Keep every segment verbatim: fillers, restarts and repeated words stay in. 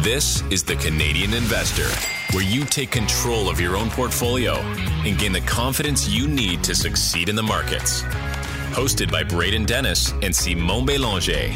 This is The Canadian Investor, where you take control of your own portfolio and gain the confidence you need to succeed in the markets. Hosted by Braden Dennis and Simon Bélanger.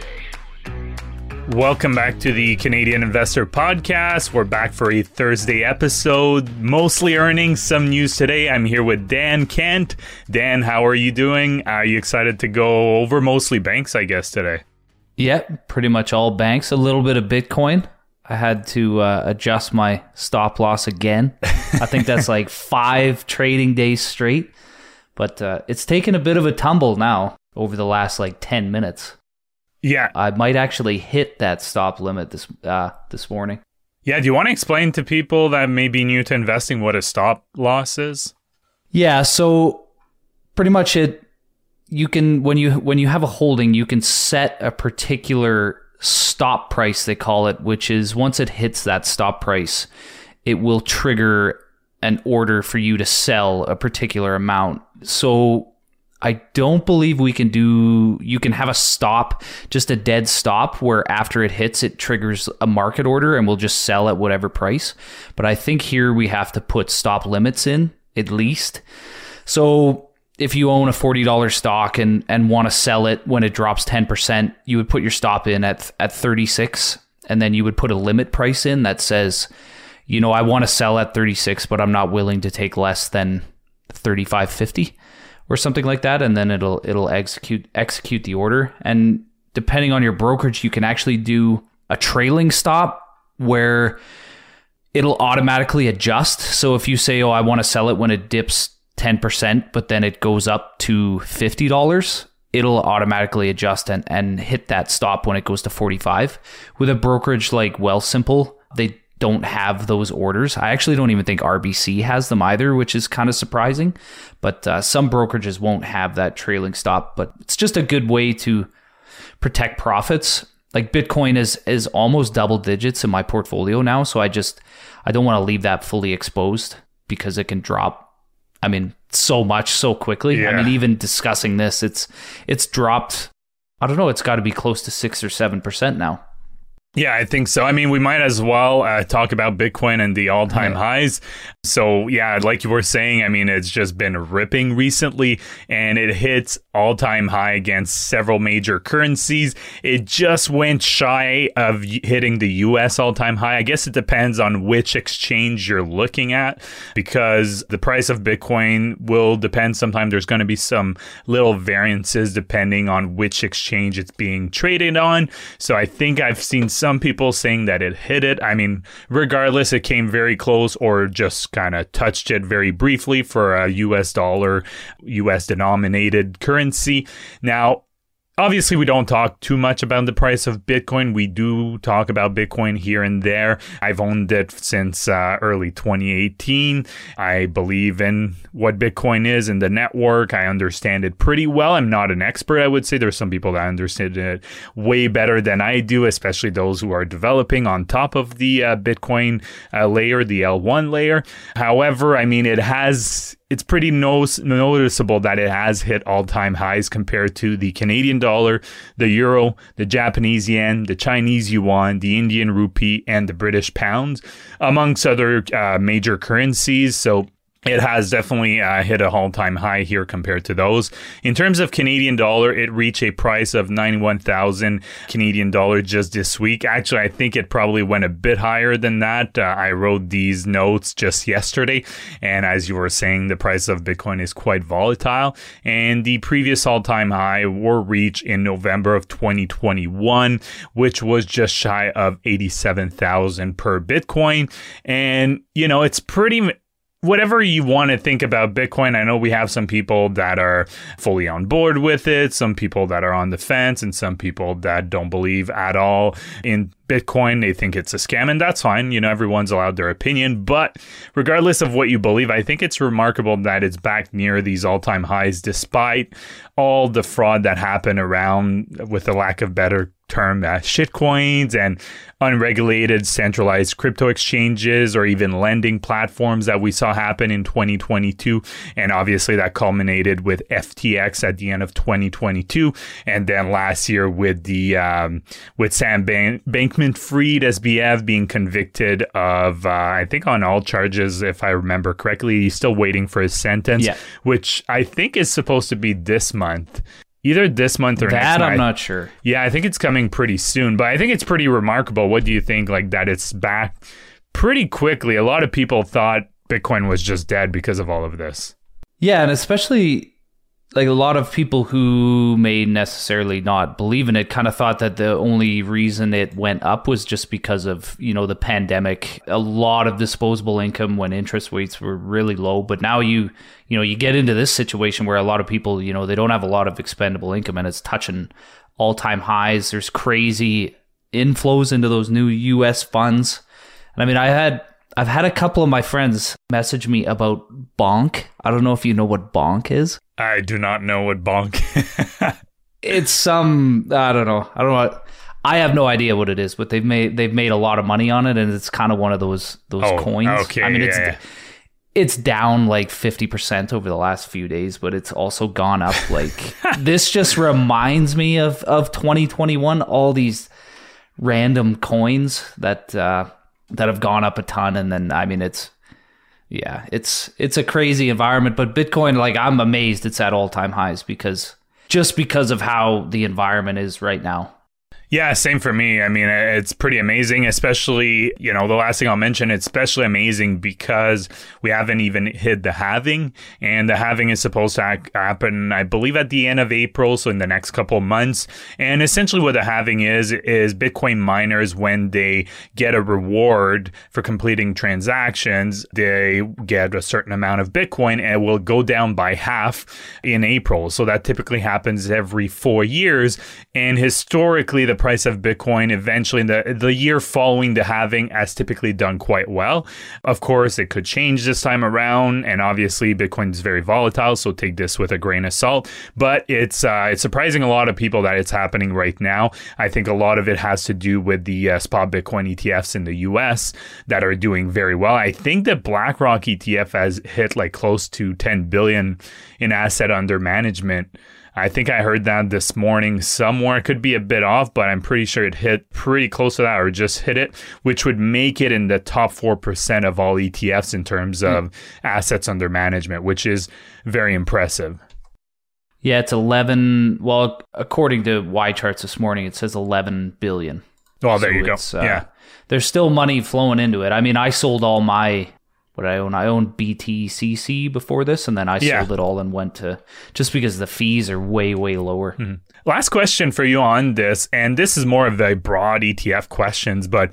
Welcome back to the Canadian Investor Podcast. We're back for a Thursday episode, mostly earnings, some news today. I'm here with Dan Kent. Dan, how are you doing? Are you excited to go over mostly banks, I guess, today? Yeah, pretty much all banks. A little bit of Bitcoin. I had to uh, adjust my stop loss again. I think that's like five trading days straight. But uh, it's taken a bit of a tumble now over the last like ten minutes. Yeah. I might actually hit that stop limit this uh, this morning. Yeah, do you want to explain to people that may be new to investing what a stop loss is? Yeah, so pretty much it you can when you when you have a holding, you can set a particular stop price, they call it, which is once it hits that stop price, it will trigger an order for you to sell a particular amount. So I don't believe we can do, you can have a stop, just a dead stop, where after it hits, it triggers a market order and we'll just sell at whatever price. But I think here we have to put stop limits in, at least. So if you own a forty dollars stock and, and want to sell it when it drops ten percent, you would put your stop in at, at thirty-six, and then you would put a limit price in that says, you know, I want to sell at thirty-six, but I'm not willing to take less than thirty-five fifty. Or something like that, and then it'll it'll execute execute the order. And depending on your brokerage, you can actually do a trailing stop where it'll automatically adjust. So if you say, oh, I want to sell it when it dips ten percent, but then it goes up to fifty dollars, it'll automatically adjust and, and hit that stop when it goes to forty-five. With a brokerage like Wealthsimple, they don't have those orders. I actually don't even think R B C has them either, which is kind of surprising. But uh, some brokerages won't have that trailing stop. But it's just a good way to protect profits. Like Bitcoin is is almost double digits in my portfolio now, so I just I don't want to leave that fully exposed because it can drop. I mean, so much so quickly. Yeah. I mean, even discussing this, it's it's dropped. I don't know. It's got to be close to six or seven percent now. Yeah, I think so. I mean, we might as well uh, talk about Bitcoin and the all-time yeah. highs. So, yeah, like you were saying, I mean, it's just been ripping recently, and it hits all-time high against several major currencies. It just went shy of hitting the U S all-time high. I guess it depends on which exchange you're looking at, because the price of Bitcoin will depend. Sometimes there's going to be some little variances depending on which exchange it's being traded on. So I think I've seen some Some people saying that it hit it. I mean, regardless, it came very close or just kind of touched it very briefly for a U S dollar, U S denominated currency. Now, obviously, we don't talk too much about the price of Bitcoin. We do talk about Bitcoin here and there. I've owned it since uh, early twenty eighteen. I believe in what Bitcoin is and the network. I understand it pretty well. I'm not an expert, I would say. There's some people that understand it way better than I do, especially those who are developing on top of the uh, Bitcoin uh, layer, the L one layer. However, I mean, it has... It's pretty no- noticeable that it has hit all-time highs compared to the Canadian dollar, the euro, the Japanese yen, the Chinese yuan, the Indian rupee, and the British pound, amongst other uh, major currencies. So it has definitely uh, hit a all-time high here compared to those. In terms of Canadian dollar, it reached a price of ninety-one thousand Canadian dollar just this week. Actually, I think it probably went a bit higher than that. Uh, I wrote these notes just yesterday, and as you were saying, the price of Bitcoin is quite volatile. And the previous all-time high were reached in November of twenty twenty-one, which was just shy of eighty-seven thousand per Bitcoin. And, you know, it's pretty... Whatever you want to think about Bitcoin, I know we have some people that are fully on board with it, some people that are on the fence, and some people that don't believe at all in Bitcoin. They think it's a scam, and that's fine. You know, everyone's allowed their opinion. But regardless of what you believe, I think it's remarkable that it's back near these all-time highs, despite all the fraud that happened around, with the lack of better term uh, shitcoins and unregulated centralized crypto exchanges or even lending platforms that we saw happen in twenty twenty-two. And obviously that culminated with F T X at the end of twenty twenty-two. And then last year with the um, with Sam Ban- Bankman-Fried S B F being convicted of, uh, I think on all charges, if I remember correctly. He's still waiting for his sentence, yeah. which I think is supposed to be this month. Either this month or that next month. I'm not sure. Yeah, I think it's coming pretty soon, but I think it's pretty remarkable. What do you think, like, that it's back pretty quickly? A lot of people thought Bitcoin was just dead because of all of this. Yeah, and especially like a lot of people who may necessarily not believe in it kind of thought that the only reason it went up was just because of, you know, the pandemic. A lot of disposable income when interest rates were really low. But now you, you know, you get into this situation where a lot of people, you know, they don't have a lot of expendable income and it's touching all-time highs. There's crazy inflows into those new U S funds. And I mean, I had... I've had a couple of my friends message me about Bonk. I don't know if you know what Bonk is. I do not know what Bonk. It's some, I don't know. I don't know. What, I have no idea what it is, but they've made they've made a lot of money on it, and it's kind of one of those those oh, coins. Okay, I mean, yeah, it's yeah. it's down like fifty percent over the last few days, but it's also gone up. Like this just reminds me of of twenty twenty-one. All these random coins that. Uh, that have gone up a ton. And then, I mean, it's, yeah, it's, it's a crazy environment, but Bitcoin, like I'm amazed it's at all time highs because just because of how the environment is right now. Yeah, same for me. I mean, it's pretty amazing, especially, you know, the last thing I'll mention, it's especially amazing because we haven't even hit the halving, and the halving is supposed to ha- happen, I believe, at the end of April, so in the next couple of months. And essentially what the halving is, is Bitcoin miners, when they get a reward for completing transactions, they get a certain amount of Bitcoin and it will go down by half in April. So that typically happens every four years. And historically, the price of Bitcoin eventually in the the year following the halving has typically done quite well. Of course, it could change this time around, and obviously Bitcoin is very volatile, so take this with a grain of salt. But it's uh, it's surprising a lot of people that it's happening right now. I think a lot of it has to do with the uh, spot Bitcoin E T Fs in the U S that are doing very well. I think that BlackRock E T F has hit like close to ten billion in asset under management. I think I heard that this morning somewhere. It could be a bit off, but I'm pretty sure it hit pretty close to that or just hit it, which would make it in the top four percent of all E T Fs in terms of mm. assets under management, which is very impressive. Yeah, it's eleven. Well, according to YCharts this morning, it says eleven billion. Oh, there so you go. Uh, yeah. There's still money flowing into it. I mean, I sold all my... What I own, I owned B T C C before this, and then I yeah. sold it all and went to, just because the fees are way, way lower. Mm-hmm. Last question for you on this, and this is more of the broad E T F questions, but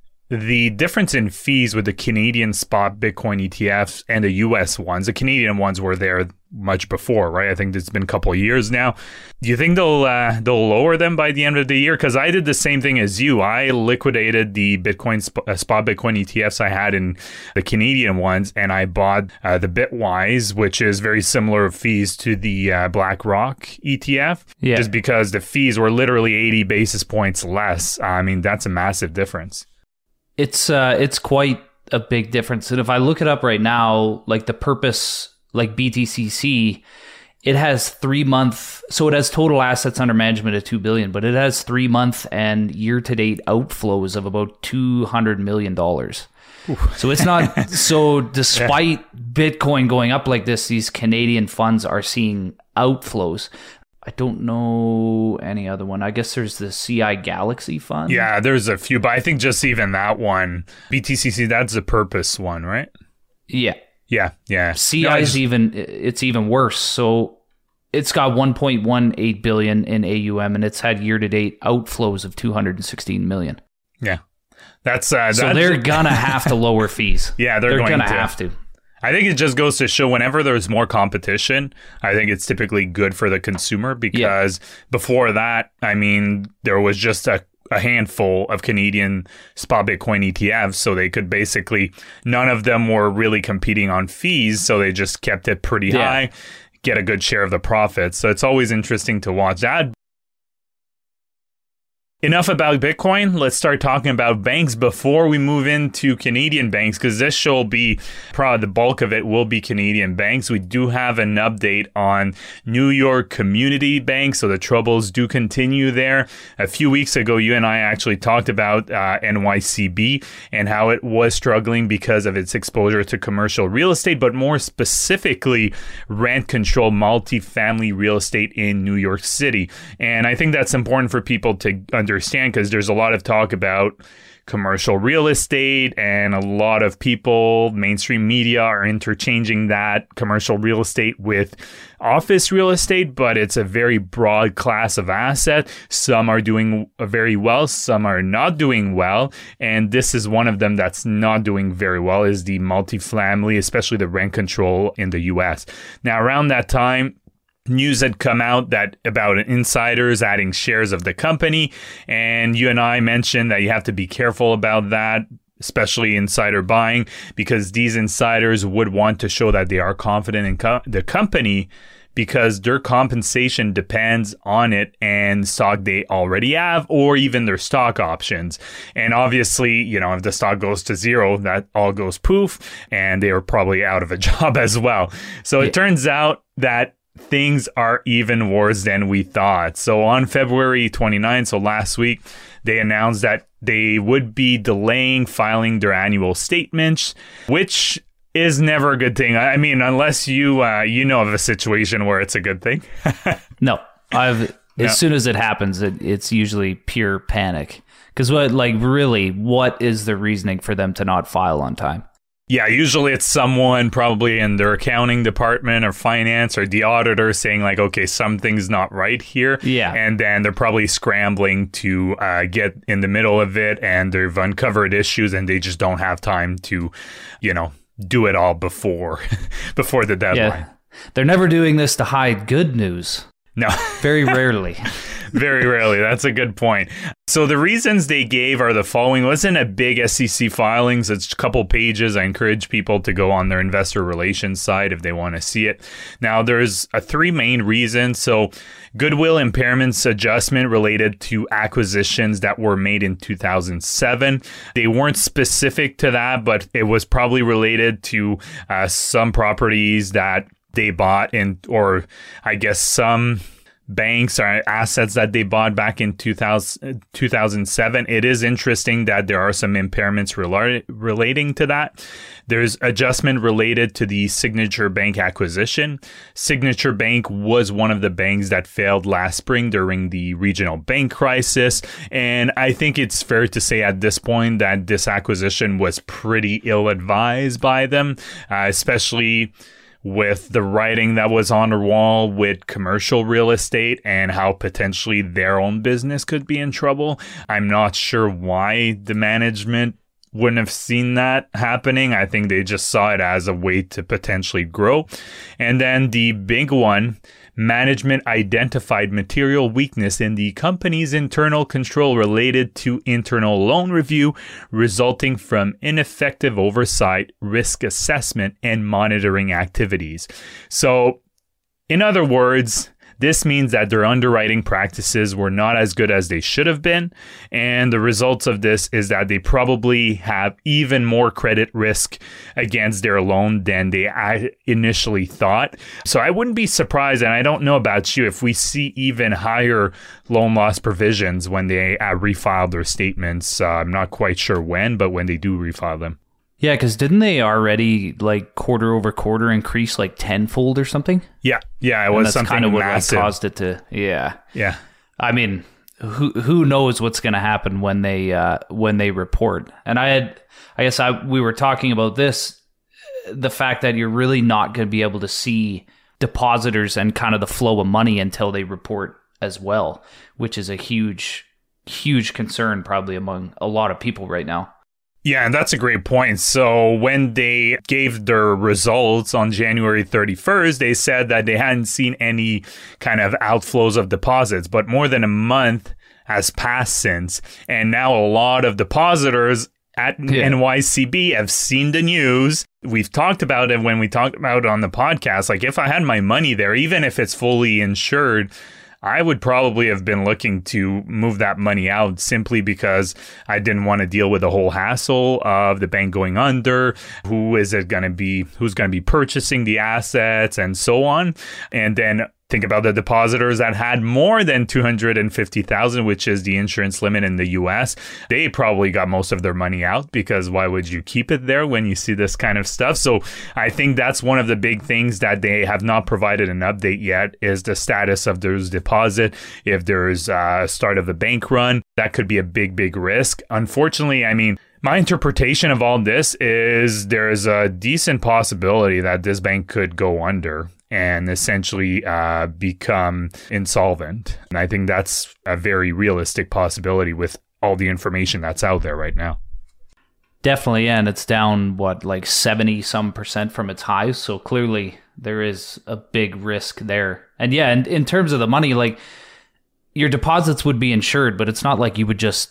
the difference in fees with the Canadian spot Bitcoin E T Fs and the U S ones, the Canadian ones were there much before, right? I think it's been a couple of years now. Do you think they'll uh, they'll lower them by the end of the year? Because I did the same thing as you. I liquidated the Bitcoin sp- uh, spot Bitcoin E T Fs I had in the Canadian ones, and I bought uh, the Bitwise, which is very similar fees to the uh, BlackRock E T F, yeah. just because the fees were literally eighty basis points less. I mean, that's a massive difference. It's uh, it's quite a big difference. And if I look it up right now, like the purpose, like B T C C, it has three month, so it has total assets under management of two billion, but it has three month and year to date outflows of about two hundred million dollars. So it's not, so despite Bitcoin going up like this, these Canadian funds are seeing outflows. I don't know any other one. I guess there's the C I Galaxy fund. Yeah, there's a few, but I think just even that one, B T C C, that's the purpose one, right? Yeah. Yeah, yeah. C I is no, even, it's even worse. So it's got one point one eight billion in A U M, and it's had year-to-date outflows of two hundred sixteen million. Yeah. That's uh, So that's, they're going to have to lower fees. Yeah, they're, they're going gonna to have to. I think it just goes to show whenever there's more competition, I think it's typically good for the consumer because yeah. before that, I mean, there was just a, a handful of Canadian spot Bitcoin E T Fs. So they could basically, none of them were really competing on fees. So they just kept it pretty yeah. high, get a good share of the profits. So it's always interesting to watch that. Enough about Bitcoin. Let's start talking about banks before we move into Canadian banks, because this show will be probably the bulk of it will be Canadian banks. We do have an update on New York Community Bank, so the troubles do continue there. A few weeks ago, you and I actually talked about uh, N Y C B and how it was struggling because of its exposure to commercial real estate, but more specifically, rent-controlled multifamily real estate in New York City. And I think that's important for people to understand. Understand because there's a lot of talk about commercial real estate, and a lot of people, mainstream media, are interchanging that commercial real estate with office real estate, but it's a very broad class of asset. Some are doing very well, some are not doing well, and this is one of them that's not doing very well, is the multifamily, especially the rent control in the U S. Now, around that time, news had come out that about insiders adding shares of the company, and you and I mentioned that you have to be careful about that, especially insider buying, because these insiders would want to show that they are confident in co- the company, because their compensation depends on it and stock they already have, or even their stock options. And obviously, you know, if the stock goes to zero, that all goes poof, and they are probably out of a job as well. So it turns out that things are even worse than we thought. So on February twenty-ninth, so last week, they announced that they would be delaying filing their annual statements, which is never a good thing. I mean, unless you uh, you know of a situation where it's a good thing. No, I've as Yeah. soon as it happens, it, it's usually pure panic. Because what, like, really, what is the reasoning for them to not file on time? Yeah, usually it's someone probably in their accounting department or finance or the auditor saying like, okay, something's not right here. Yeah. And then they're probably scrambling to uh, get in the middle of it, and they've uncovered issues and they just don't have time to, you know, do it all before before the deadline. Yeah. They're never doing this to hide good news. No. Very rarely. Very rarely. That's a good point. So the reasons they gave are the following. It wasn't a big S E C filings. It's a couple pages. I encourage people to go on their investor relations side if they want to see it. Now, there's a three main reasons. So goodwill impairments adjustment related to acquisitions that were made in two thousand seven. They weren't specific to that, but it was probably related to uh, some properties that they bought in, or I guess some banks or assets that they bought back in two thousand, two thousand seven. It is interesting that there are some impairments rela- relating to that. There's adjustment related to the Signature Bank acquisition. Signature Bank was one of the banks that failed last spring during the regional bank crisis. And I think it's fair to say at this point that this acquisition was pretty ill-advised by them, uh, especially with the writing that was on the wall with commercial real estate and how potentially their own business could be in trouble. I'm not sure why the management wouldn't have seen that happening. I think they just saw it as a way to potentially grow. And then the big one, management identified material weakness in the company's internal control related to internal loan review, resulting from ineffective oversight, risk assessment, and monitoring activities. So, in other words, this means that their underwriting practices were not as good as they should have been, and the results of this is that they probably have even more credit risk against their loan than they initially thought. So I wouldn't be surprised, and I don't know about you, if we see even higher loan loss provisions when they uh, refile their statements. Uh, I'm not quite sure when, but when they do refile them. Yeah, because didn't they already, like, quarter over quarter increase like tenfold or something? Yeah, yeah, it And was that's something kind of what massive. like, caused it to. Yeah, Yeah. I mean, who who knows what's going to happen when they uh, when they report? And I had, I guess, I we were talking about this, the fact that you're really not going to be able to see depositors and kind of the flow of money until they report as well, which is a huge, huge concern probably among a lot of people right now. Yeah, and that's a great point. So when they gave their results on January thirty-first, they said that they hadn't seen any kind of outflows of deposits, but more than a month has passed since. And now a lot of depositors at Yeah. N Y C B have seen the news. We've talked about it when we talked about it on the podcast. Like, if I had my money there, even if it's fully insured, I would probably have been looking to move that money out simply because I didn't want to deal with the whole hassle of the bank going under. Who is it going to be? Who's going to be purchasing the assets and so on? And then think about the depositors that had more than two hundred fifty thousand, which is the insurance limit in the U S. They probably got most of their money out, because why would you keep it there when you see this kind of stuff? So I think that's one of the big things that they have not provided an update yet, is the status of those deposit. If there's a start of a bank run, that could be a big, big risk. Unfortunately, I mean, my interpretation of all this is there is a decent possibility that this bank could go under and essentially uh, become insolvent. And I think that's a very realistic possibility with all the information that's out there right now. Definitely, yeah, and it's down, what, like seventy some percent from its highs. So clearly there is a big risk there. And yeah, and in terms of the money, like, your deposits would be insured, but it's not like you would just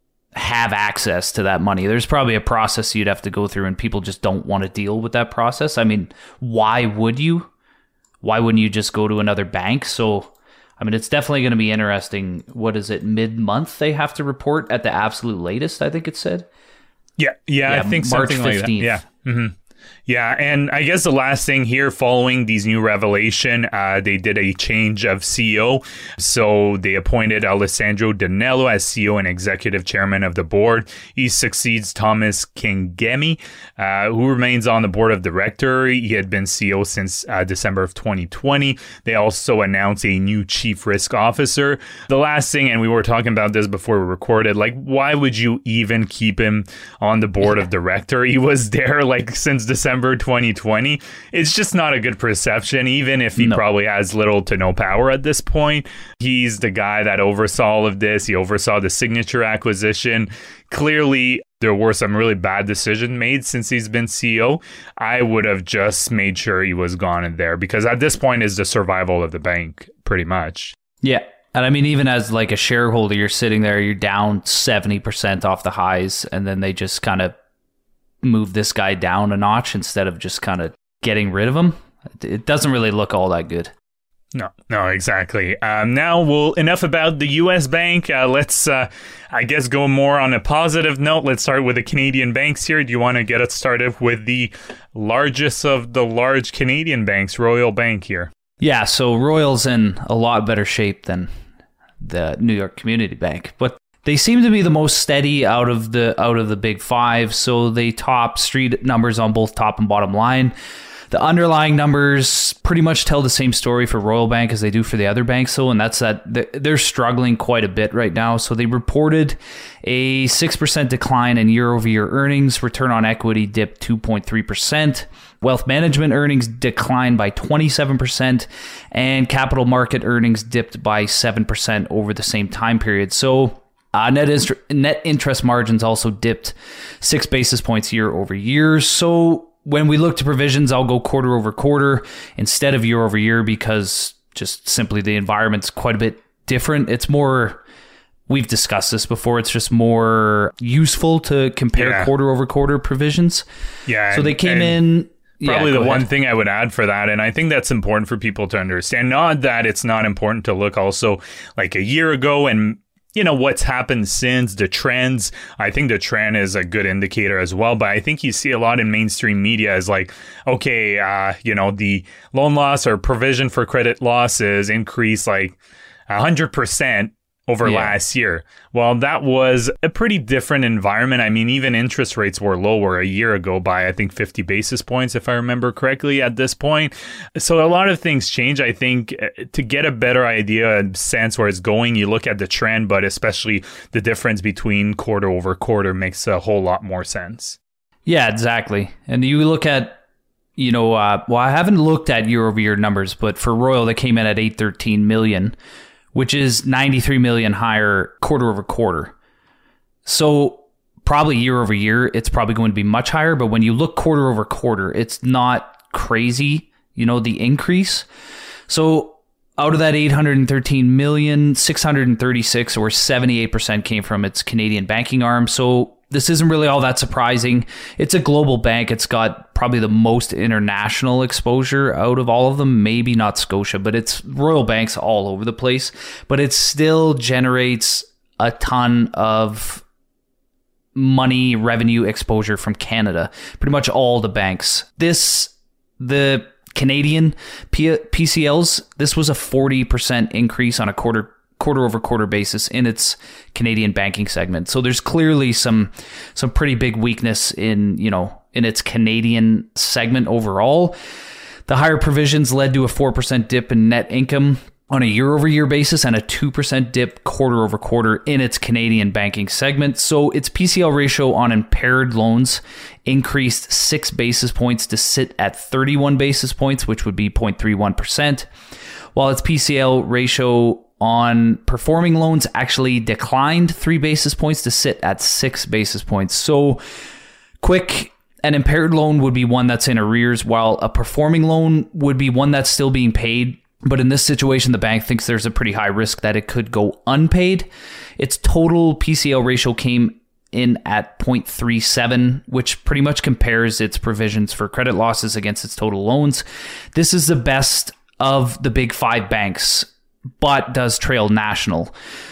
have access to that money. There's probably a process you'd have to go through, and people just don't want to deal with that process. I mean, why would you? Why wouldn't you just go to another bank? So, I mean, it's definitely going to be interesting. What is it, mid-month they have to report at the absolute latest, I think it said? Yeah, yeah, yeah I think March something fifteenth. Like that. Yeah. Mm-hmm. Yeah, and I guess the last thing here, following these new revelation, uh, they did a change of C E O. So they appointed Alessandro Danello as C E O and executive chairman of the board. He succeeds Thomas Kangemi, uh, who remains on the board of directors. He had been C E O since uh, December of twenty twenty. They also announced a new chief risk officer. The last thing, and we were talking about this before we recorded, like, why would you even keep him on the board of directors? He was there like since December twenty twenty. It's just not a good perception, even if he no. probably has little to no power at this point. He's the guy that oversaw all of this. He oversaw the Signature acquisition. Clearly, there were some really bad decisions made since he's been C E O. I would have just made sure he was gone in there, because at this point is the survival of the bank, pretty much. Yeah. And I mean, even as like a shareholder, you're sitting there, you're down seventy percent off the highs, and then they just kind of move this guy down a notch instead of just kind of getting rid of him. It doesn't really look all that good. No, no, exactly. Um, now, we'll enough about the U S bank. Uh, let's, uh, I guess, go more on a positive note. Let's start with the Canadian banks here. Do you want to get us started with the largest of the large Canadian banks, Royal Bank here? Yeah, so Royal's in a lot better shape than the New York Community Bank, but they seem to be the most steady out of the out of the big five. So they top street numbers on both top and bottom line. The underlying numbers pretty much tell the same story for Royal Bank as they do for the other banks, though, and that's that they're struggling quite a bit right now. So they reported a six percent decline in year-over-year earnings. Return on equity dipped two point three percent. Wealth management earnings declined by twenty-seven percent, and capital market earnings dipped by seven percent over the same time period. So Uh, net, ist- net interest margins also dipped six basis points year over year. So when we look to provisions, I'll go quarter over quarter instead of year over year, because just simply the environment's quite a bit different. It's more, we've discussed this before, it's just more useful to compare yeah. quarter over quarter provisions. Yeah. So they came in... Probably yeah, the ahead. one thing I would add for that, and I think that's important for people to understand, not that it's not important to look also like a year ago and you know, what's happened since, the trends. I think the trend is a good indicator as well. But I think you see a lot in mainstream media as like, okay, uh, you know, the loan loss or provision for credit losses increased like one hundred percent over yeah. last year. Well, that was a pretty different environment. I mean, even interest rates were lower a year ago by, I think, fifty basis points, if I remember correctly at this point. So a lot of things change. I think to get a better idea and sense where it's going, you look at the trend, but especially the difference between quarter over quarter makes a whole lot more sense. Yeah, exactly. And you look at, you know, uh, well, I haven't looked at year over year numbers, but for Royal, they came in at eight hundred thirteen million, which is ninety-three million higher quarter over quarter. So probably year over year, it's probably going to be much higher. But when you look quarter over quarter, it's not crazy, you know, the increase. So out of that eight hundred thirteen million, six hundred thirty-six or seventy-eight percent came from its Canadian banking arm. So this isn't really all that surprising. It's a global bank. It's got probably the most international exposure out of all of them. Maybe not Scotia, but it's Royal Bank's all over the place. But it still generates a ton of money, revenue, exposure from Canada. Pretty much all the banks. This, the Canadian P- PCLs, this was a forty percent increase on a quarter quarter over quarter basis in its Canadian banking segment. So there's clearly some some pretty big weakness in, you know, in its Canadian segment overall. The higher provisions led to a four percent dip in net income on a year-over-year basis and a two percent dip quarter-over-quarter in its Canadian banking segment. So its P C L ratio on impaired loans increased six basis points to sit at thirty-one basis points, which would be zero point three one percent, while its P C L ratio on performing loans actually declined three basis points to sit at six basis points. So quick, an impaired loan would be one that's in arrears, while a performing loan would be one that's still being paid. But in this situation, the bank thinks there's a pretty high risk that it could go unpaid. Its total P C L ratio came in at zero point three seven, which pretty much compares its provisions for credit losses against its total loans. This is the best of the big five banks, but does trail National.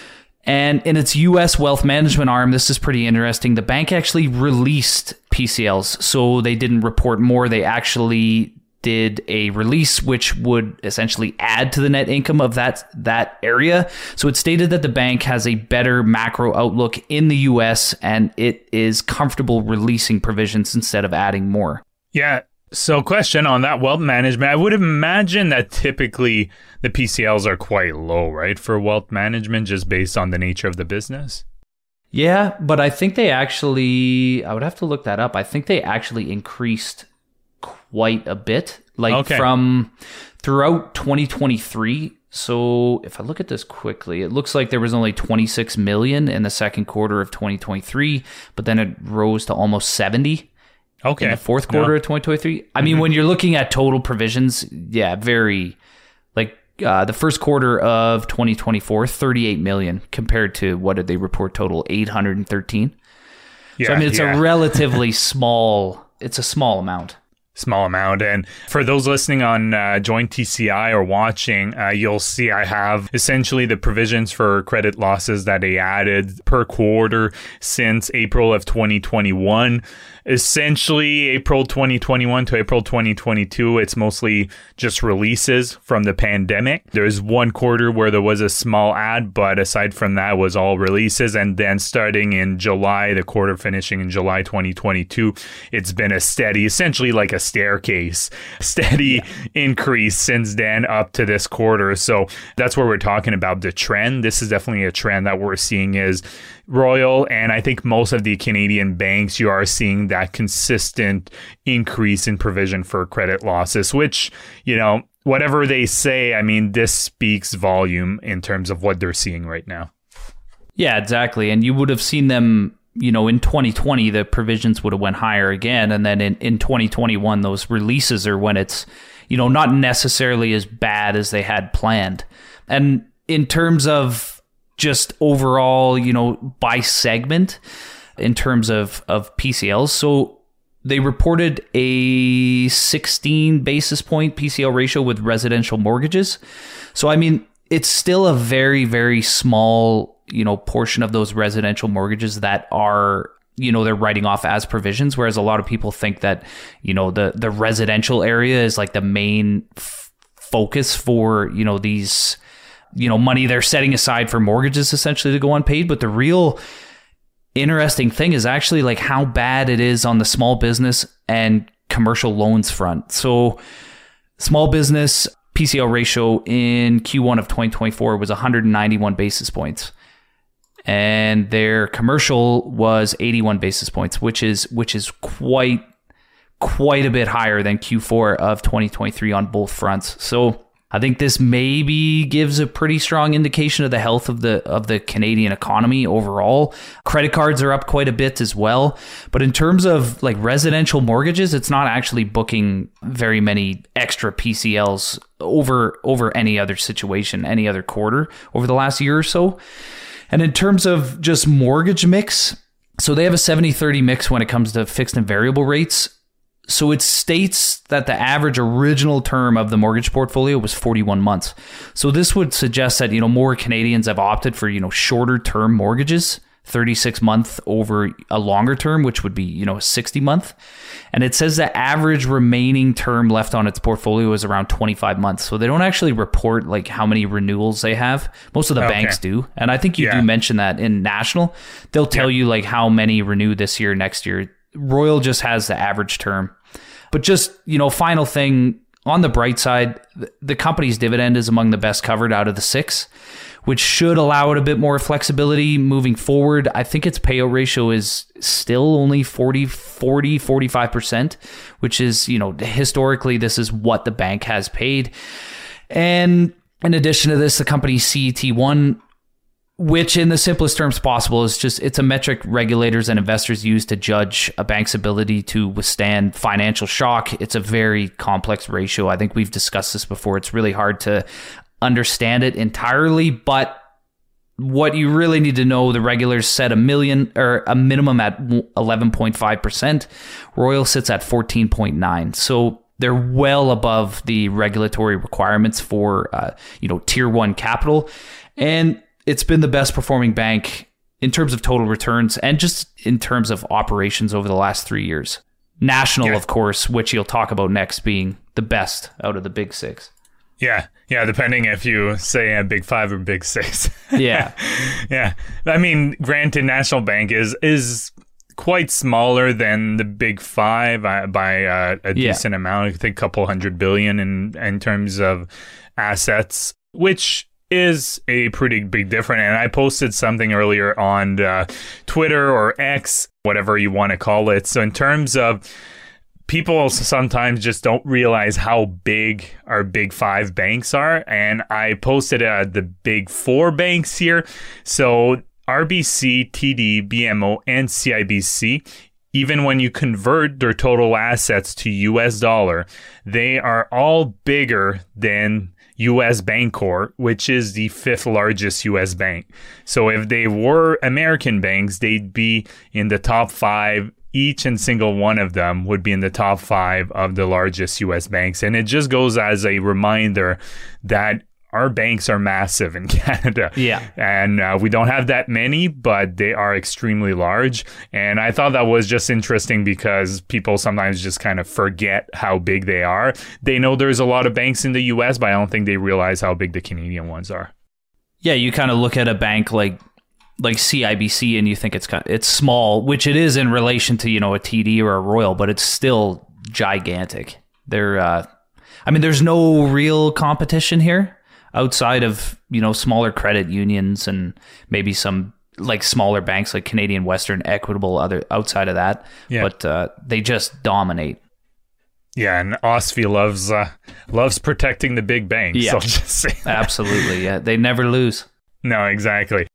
And in its U S wealth management arm, this is pretty interesting. The bank actually released P C Ls, so they didn't report more. They actually did a release which would essentially add to the net income of that that area. So it stated that the bank has a better macro outlook in the U S and it is comfortable releasing provisions instead of adding more. Yeah. So question on that wealth management, I would imagine that typically the P C Ls are quite low, right, for wealth management, just based on the nature of the business? Yeah, but I think they actually, I would have to look that up. I think they actually increased quite a bit, like okay. from throughout twenty twenty-three. So if I look at this quickly, it looks like there was only twenty-six million in the second quarter of twenty twenty-three, but then it rose to almost seventy. Okay. In the fourth quarter no. of twenty twenty-three. I mean, mm-hmm. when you're looking at total provisions, yeah, very, like uh, the first quarter of twenty twenty-four, thirty-eight million compared to what did they report total? eight hundred thirteen. Yeah, so I mean, it's yeah. a relatively small, it's a small amount. Small amount. And for those listening on uh, Join T C I or watching, uh, you'll see I have essentially the provisions for credit losses that they added per quarter since April of twenty twenty-one. Essentially, April twenty twenty-one to April twenty twenty-two, it's mostly just releases from the pandemic. There's one quarter where there was a small add, but aside from that, it was all releases. And then starting in July, the quarter finishing in July twenty twenty-two, it's been a steady, essentially like a staircase, steady yeah. increase since then up to this quarter. So that's where we're talking about the trend. This is definitely a trend that we're seeing is Royal, and I think most of the Canadian banks, you are seeing that consistent increase in provision for credit losses, which, you know, whatever they say, I mean, this speaks volume in terms of what they're seeing right now. Yeah, exactly. And you would have seen them, you know, in twenty twenty, the provisions would have went higher again. And then in, in twenty twenty-one, those releases are when it's, you know, not necessarily as bad as they had planned. And in terms of just overall, you know, by segment in terms of, of P C Ls. So they reported a sixteen basis point P C L ratio with residential mortgages. So, I mean, it's still a very, very small, you know, portion of those residential mortgages that are, you know, they're writing off as provisions. Whereas a lot of people think that, you know, the, the residential area is like the main f- focus for, you know, these, you know, money they're setting aside for mortgages essentially to go unpaid. But the real interesting thing is actually like how bad it is on the small business and commercial loans front. So small business P C L ratio in Q one of twenty twenty-four was one hundred ninety-one basis points. And their commercial was eighty-one basis points, which is which is quite quite a bit higher than Q four of twenty twenty-three on both fronts. So I think this maybe gives a pretty strong indication of the health of the of the Canadian economy overall. Credit cards are up quite a bit as well. But in terms of like residential mortgages, it's not actually booking very many extra P C Ls over over any other situation, any other quarter over the last year or so. And in terms of just mortgage mix, so they have a seventy thirty mix when it comes to fixed and variable rates. So it states that the average original term of the mortgage portfolio was forty-one months. So this would suggest that, you know, more Canadians have opted for, you know, shorter term mortgages, thirty-six month over a longer term, which would be, you know, sixty month. And it says the average remaining term left on its portfolio is around twenty-five months. So they don't actually report like how many renewals they have. Most of the okay. banks do. And I think you yeah. do mention that in National. They'll tell yeah. you like how many renew this year, next year. Royal just has the average term. But just, you know, final thing, on the bright side, the company's dividend is among the best covered out of the six, which should allow it a bit more flexibility moving forward. I think its payout ratio is still only forty, forty, forty-five percent, which is, you know, historically, this is what the bank has paid. And in addition to this, the company's C E T one, which in the simplest terms possible is just, it's a metric regulators and investors use to judge a bank's ability to withstand financial shock. It's a very complex ratio. I think we've discussed this before. It's really hard to understand it entirely, but what you really need to know, the regulators set a million or a minimum at eleven point five percent. Royal sits at fourteen point nine. So they're well above the regulatory requirements for, uh, you know, tier one capital. And it's been the best performing bank in terms of total returns and just in terms of operations over the last three years. National, yeah. of course, which you'll talk about next, being the best out of the big six. Yeah. Yeah. Depending if you say a big five or big six. Yeah. Yeah. I mean, granted, National Bank is, is quite smaller than the big five uh, by uh, a yeah. decent amount. I think a couple hundred billion in, in terms of assets, which is a pretty big difference. And I posted something earlier on uh, Twitter or X, whatever you want to call it. So in terms of people sometimes just don't realize how big our big five banks are. And I posted uh, the big four banks here. So R B C, T D, B M O, and C I B C, even when you convert their total assets to U S dollar, they are all bigger than U S Bancorp, which is the fifth largest U S bank. So if they were American banks, they'd be in the top five. Each and single one of them would be in the top five of the largest U S banks. And it just goes as a reminder that our banks are massive in Canada. Yeah. And uh, we don't have that many, but they are extremely large. And I thought that was just interesting because people sometimes just kind of forget how big they are. They know there's a lot of banks in the U S, but I don't think they realize how big the Canadian ones are. Yeah, you kind of look at a bank like like C I B C and you think it's kind of, it's small, which it is in relation to, you know, a T D or a Royal, but it's still gigantic. They're, uh, I mean, there's no real competition here outside of, you know, smaller credit unions and maybe some like smaller banks like Canadian Western, Equitable, other outside of that. Yeah. But uh, they just dominate. Yeah, and OSFI loves uh, loves protecting the big banks. Yeah, so just say that. Absolutely. Yeah, they never lose. No, exactly.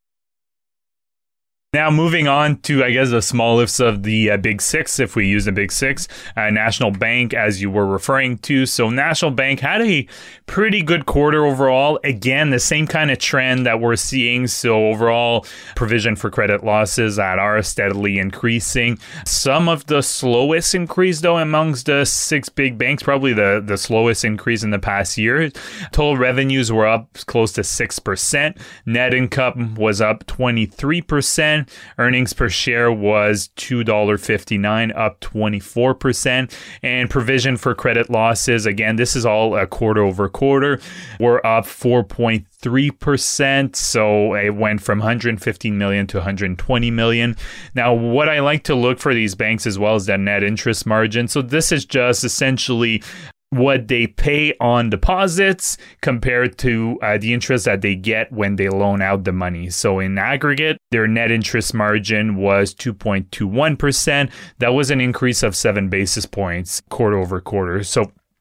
Now, moving on to, I guess, the smallest of the uh, big six, if we use the big six, uh, National Bank, as you were referring to. So National Bank had a pretty good quarter overall. Again, the same kind of trend that we're seeing. So overall, provision for credit losses that are steadily increasing. Some of the slowest increase, though, amongst the six big banks, probably the, the slowest increase in the past year. Total revenues were up close to six percent. Net income was up twenty-three percent. Earnings per share was two dollars and fifty-nine cents, up twenty-four percent. And provision for credit losses, again, this is all a quarter over quarter, were up four point three percent. So it went from one hundred fifteen million to one hundred twenty million. Now, what I like to look for these banks as well is that net interest margin. So this is just essentially what they pay on deposits compared to uh, the interest that they get when they loan out the money. So in aggregate, their net interest margin was two point two one percent. That was an increase of seven basis points quarter over quarter. So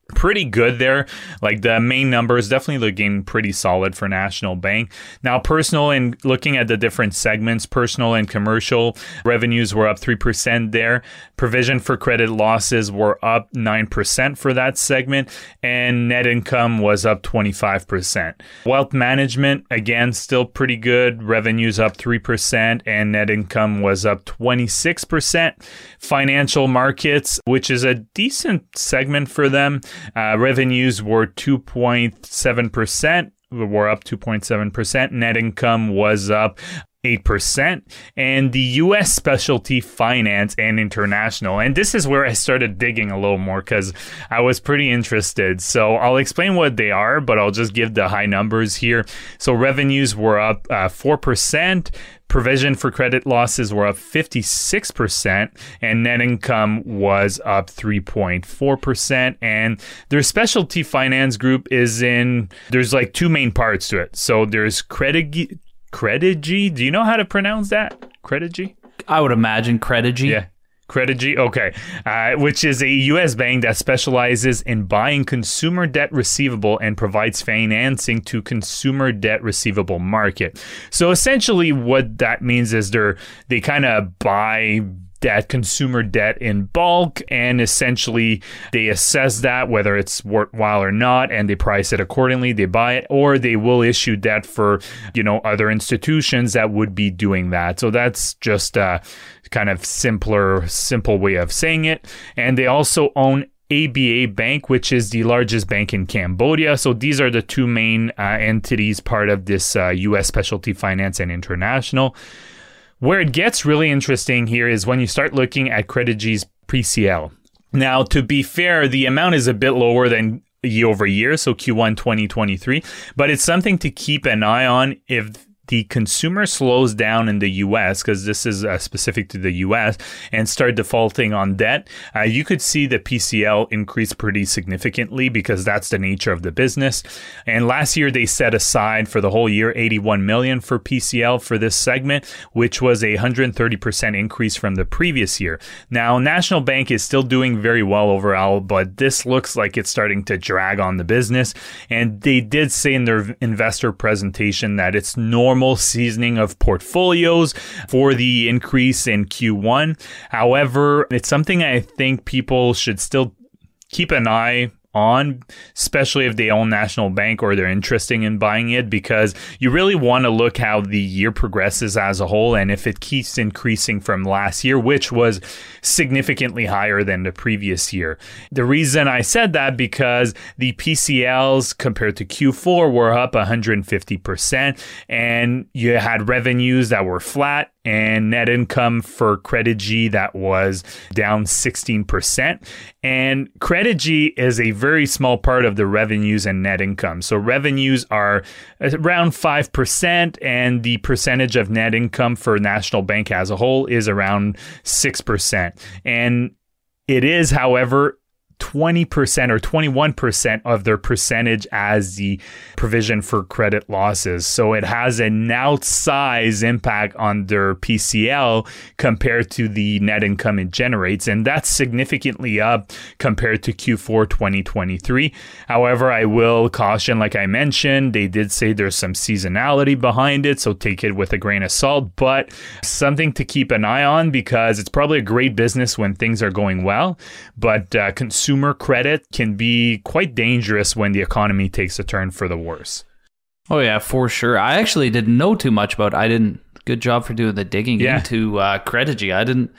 pretty good there. Like the main numbers definitely looking pretty solid for National Bank. Now, personal and looking at the different segments, personal and commercial revenues were up three percent there. Provision for credit losses were up nine percent for that segment, and net income was up twenty-five percent. Wealth management, again, still pretty good. Revenues up three percent and net income was up twenty-six percent. Financial markets, which is a decent segment for them, Uh, revenues were two point seven percent, were up two point seven percent. Net income was up eight percent. And the U S specialty finance and international. And this is where I started digging a little more because I was pretty interested. So I'll explain what they are, but I'll just give the high numbers here. So revenues were up uh, four percent. Provision for credit losses were up fifty-six percent, and net income was up three point four percent. And their specialty finance group is in, there's like two main parts to it. So there's Credigy, Credigy. Do you know how to pronounce that? Credigy? I would imagine Credigy. Yeah. Credigy, okay, uh, which is a U S bank that specializes in buying consumer debt receivable and provides financing to consumer debt receivable market. So essentially what that means is they're, they kind of buy that consumer debt in bulk, and essentially they assess that whether it's worthwhile or not, and they price it accordingly. They buy it, or they will issue debt for, you know, other institutions that would be doing that. So that's just a kind of simpler, simple way of saying it. And they also own A B A Bank, which is the largest bank in Cambodia. So these are the two main uh, entities part of this uh, U S Specialty Finance and International. Where it gets really interesting here is when you start looking at Credigy's P C L. Now, to be fair, the amount is a bit lower than year over year, so Q one twenty twenty-three, but it's something to keep an eye on if the consumer slows down in the U S, because this is uh, specific to the U S, and start defaulting on debt. Uh, you could see the P C L increase pretty significantly because that's the nature of the business. And last year they set aside for the whole year eighty-one million dollars for P C L for this segment, which was a one hundred thirty percent increase from the previous year. Now, National Bank is still doing very well overall, but this looks like it's starting to drag on the business. And they did say in their investor presentation that it's normal normal seasoning of portfolios for the increase in Q one. However, it's something I think people should still keep an eye on, especially if they own National Bank or they're interested in buying it, because you really want to look how the year progresses as a whole, and if it keeps increasing from last year, which was significantly higher than the previous year. The reason I said that because the P C Ls compared to Q four were up one hundred fifty percent, and you had revenues that were flat and net income for Credigy that was down sixteen percent. And Credigy is a very small part of the revenues and net income. So revenues are around five percent, and the percentage of net income for National Bank as a whole is around six percent. And it is, however, twenty percent or twenty-one percent of their percentage as the provision for credit losses. So it has an outsized impact on their P C L compared to the net income it generates. And that's significantly up compared to Q four twenty twenty-three. However, I will caution, like I mentioned, they did say there's some seasonality behind it, so take it with a grain of salt, but something to keep an eye on because it's probably a great business when things are going well, but uh, consumer Consumer credit can be quite dangerous when the economy takes a turn for the worse. Oh yeah, for sure. I actually didn't know too much about. I didn't. Good job for doing the digging yeah. into uh, Credigy. I didn't.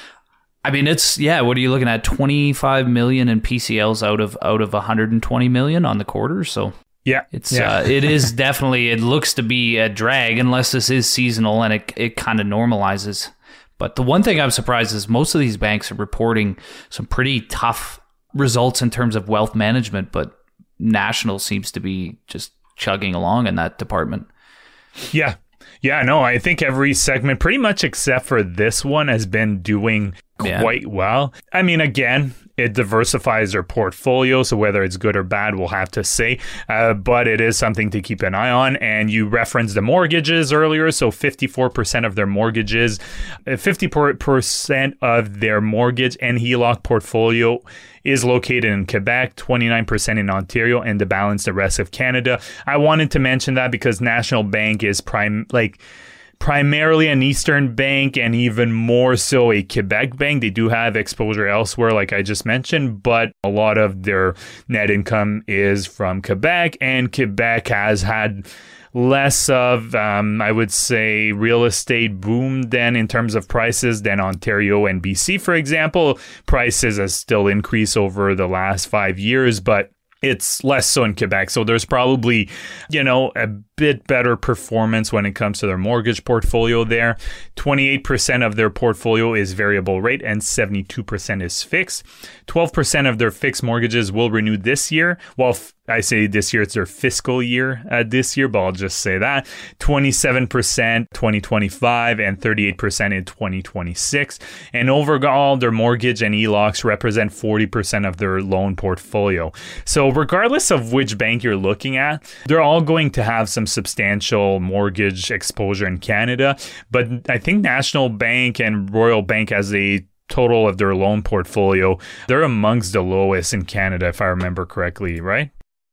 I mean, it's yeah. What are you looking at? twenty-five million in P C Ls out of out of one hundred twenty million on the quarter. So yeah, it's yeah. uh, it is definitely. It looks to be a drag unless this is seasonal and it it kind of normalizes. But the one thing I'm surprised is most of these banks are reporting some pretty tough results in terms of wealth management, but National seems to be just chugging along in that department. Yeah. Yeah, no, I think every segment, pretty much except for this one, has been doing quite yeah. well. I mean, again, it diversifies their portfolio, so whether it's good or bad, we'll have to say. Uh, but it is something to keep an eye on. And you referenced the mortgages earlier, so fifty-four percent of their mortgages, fifty percent of their mortgage and H E L O C portfolio is located in Quebec, twenty-nine percent in Ontario, and the balance the rest of Canada. I wanted to mention that because National Bank is prime like. primarily an Eastern bank and even more so a Quebec bank. They do have exposure elsewhere, like I just mentioned, but a lot of their net income is from Quebec, and Quebec has had less of, um, I would say, real estate boom than in terms of prices than Ontario and B C, for example. Prices have still increased over the last five years, but it's less so in Quebec. So there's probably, you know, a bit better performance when it comes to their mortgage portfolio there. twenty-eight percent of their portfolio is variable rate and seventy-two percent is fixed. twelve percent of their fixed mortgages will renew this year. Well, I say this year, it's their fiscal year uh, this year, but I'll just say that. twenty-seven percent twenty twenty-five and thirty-eight percent in twenty twenty-six. And overall, their mortgage and E L O Cs represent forty percent of their loan portfolio. So regardless of which bank you're looking at, they're all going to have some substantial mortgage exposure in Canada. But I think National Bank and Royal Bank, as a total of their loan portfolio, they're amongst the lowest in Canada, if I remember correctly, right?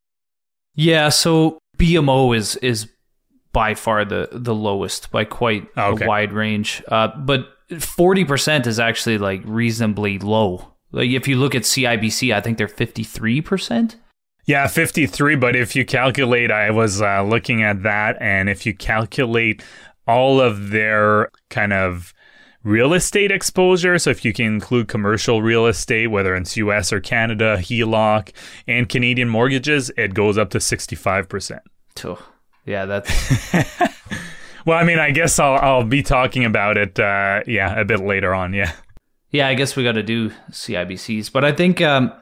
Yeah, so B M O is is by far the, the lowest by quite okay. a wide range. Uh, but forty percent is actually like reasonably low. Like if you look at C I B C, I think they're fifty-three percent. Yeah, fifty-three. But if you calculate, I was uh, looking at that, and if you calculate all of their kind of real estate exposure, so if you can include commercial real estate, whether it's U S or Canada, H E L O C, and Canadian mortgages, it goes up to sixty-five percent. Oh, yeah, that's... Well, I mean, I guess I'll I'll be talking about it, uh, yeah, a bit later on, yeah. Yeah, I guess we got to do C I B Cs, but I think... Um,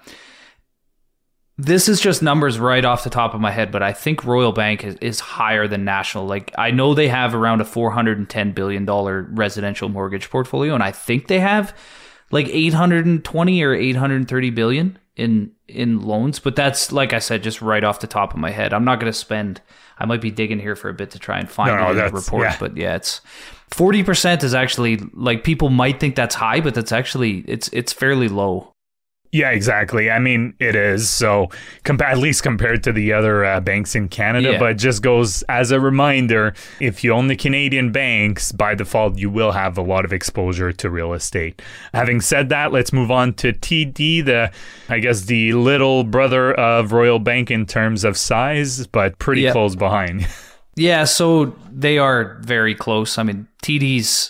this is just numbers right off the top of my head, but I think Royal Bank is, is higher than National. Like, I know they have around a four hundred ten billion dollars residential mortgage portfolio, and I think they have like eight hundred twenty or eight hundred thirty billion in in loans. But that's, like I said, just right off the top of my head. I'm not going to spend, I might be digging here for a bit to try and find no, no, the report, yeah. But yeah, it's forty percent is actually, like, people might think that's high, but that's actually, it's it's fairly low. Yeah, exactly. I mean, it is. So, compa- at least compared to the other uh, banks in Canada, yeah. But it just goes as a reminder, if you own the Canadian banks, by default, you will have a lot of exposure to real estate. Having said that, let's move on to T D, the, I guess, the little brother of Royal Bank in terms of size, but pretty yeah. close behind. Yeah, so they are very close. I mean, T D's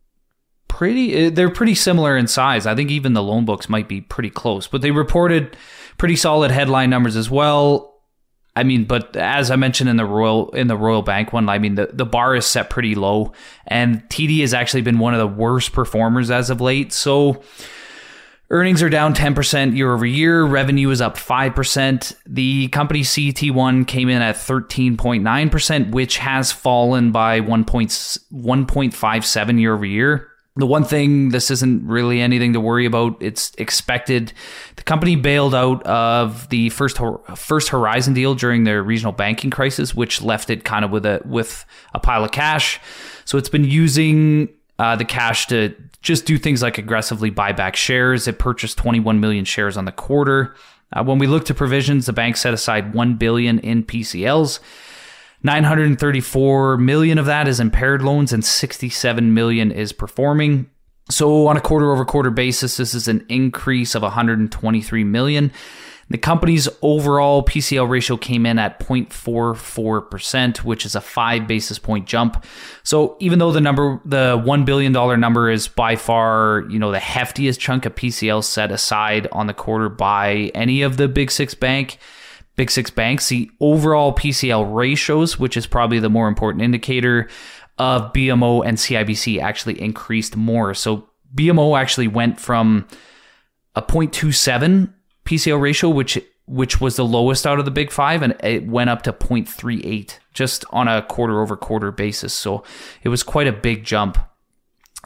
pretty, they're pretty similar in size. I think even the loan books might be pretty close, but they reported pretty solid headline numbers as well. I mean, but as I mentioned in the Royal in the Royal Bank one, I mean, the, the bar is set pretty low, and T D has actually been one of the worst performers as of late. So earnings are down ten percent year over year. Revenue is up five percent. The company's C E T one came in at thirteen point nine percent, which has fallen by one point five seven year over year. The one thing, this isn't really anything to worry about. It's expected. The company bailed out of the first first Horizon deal during their regional banking crisis, which left it kind of with a with a pile of cash. So it's been using uh, the cash to just do things like aggressively buy back shares. It purchased twenty-one million shares on the quarter. Uh, when we look to provisions, the bank set aside one billion dollars in P C Ls. nine hundred thirty-four million of that is impaired loans and sixty-seven million is performing. So on a quarter over quarter basis, this is an increase of one hundred twenty-three million. The company's overall P C L ratio came in at zero point four four percent, which is a five basis point jump. So even though the number, the one billion dollars number is by far, you know, the heftiest chunk of P C L set aside on the quarter by any of the big six bank Big six banks, the overall P C L ratios, which is probably the more important indicator of B M O and C I B C, actually increased more. So B M O actually went from a zero point two seven P C L ratio, which which was the lowest out of the big five, and it went up to zero point three eight just on a quarter over quarter basis. So it was quite a big jump.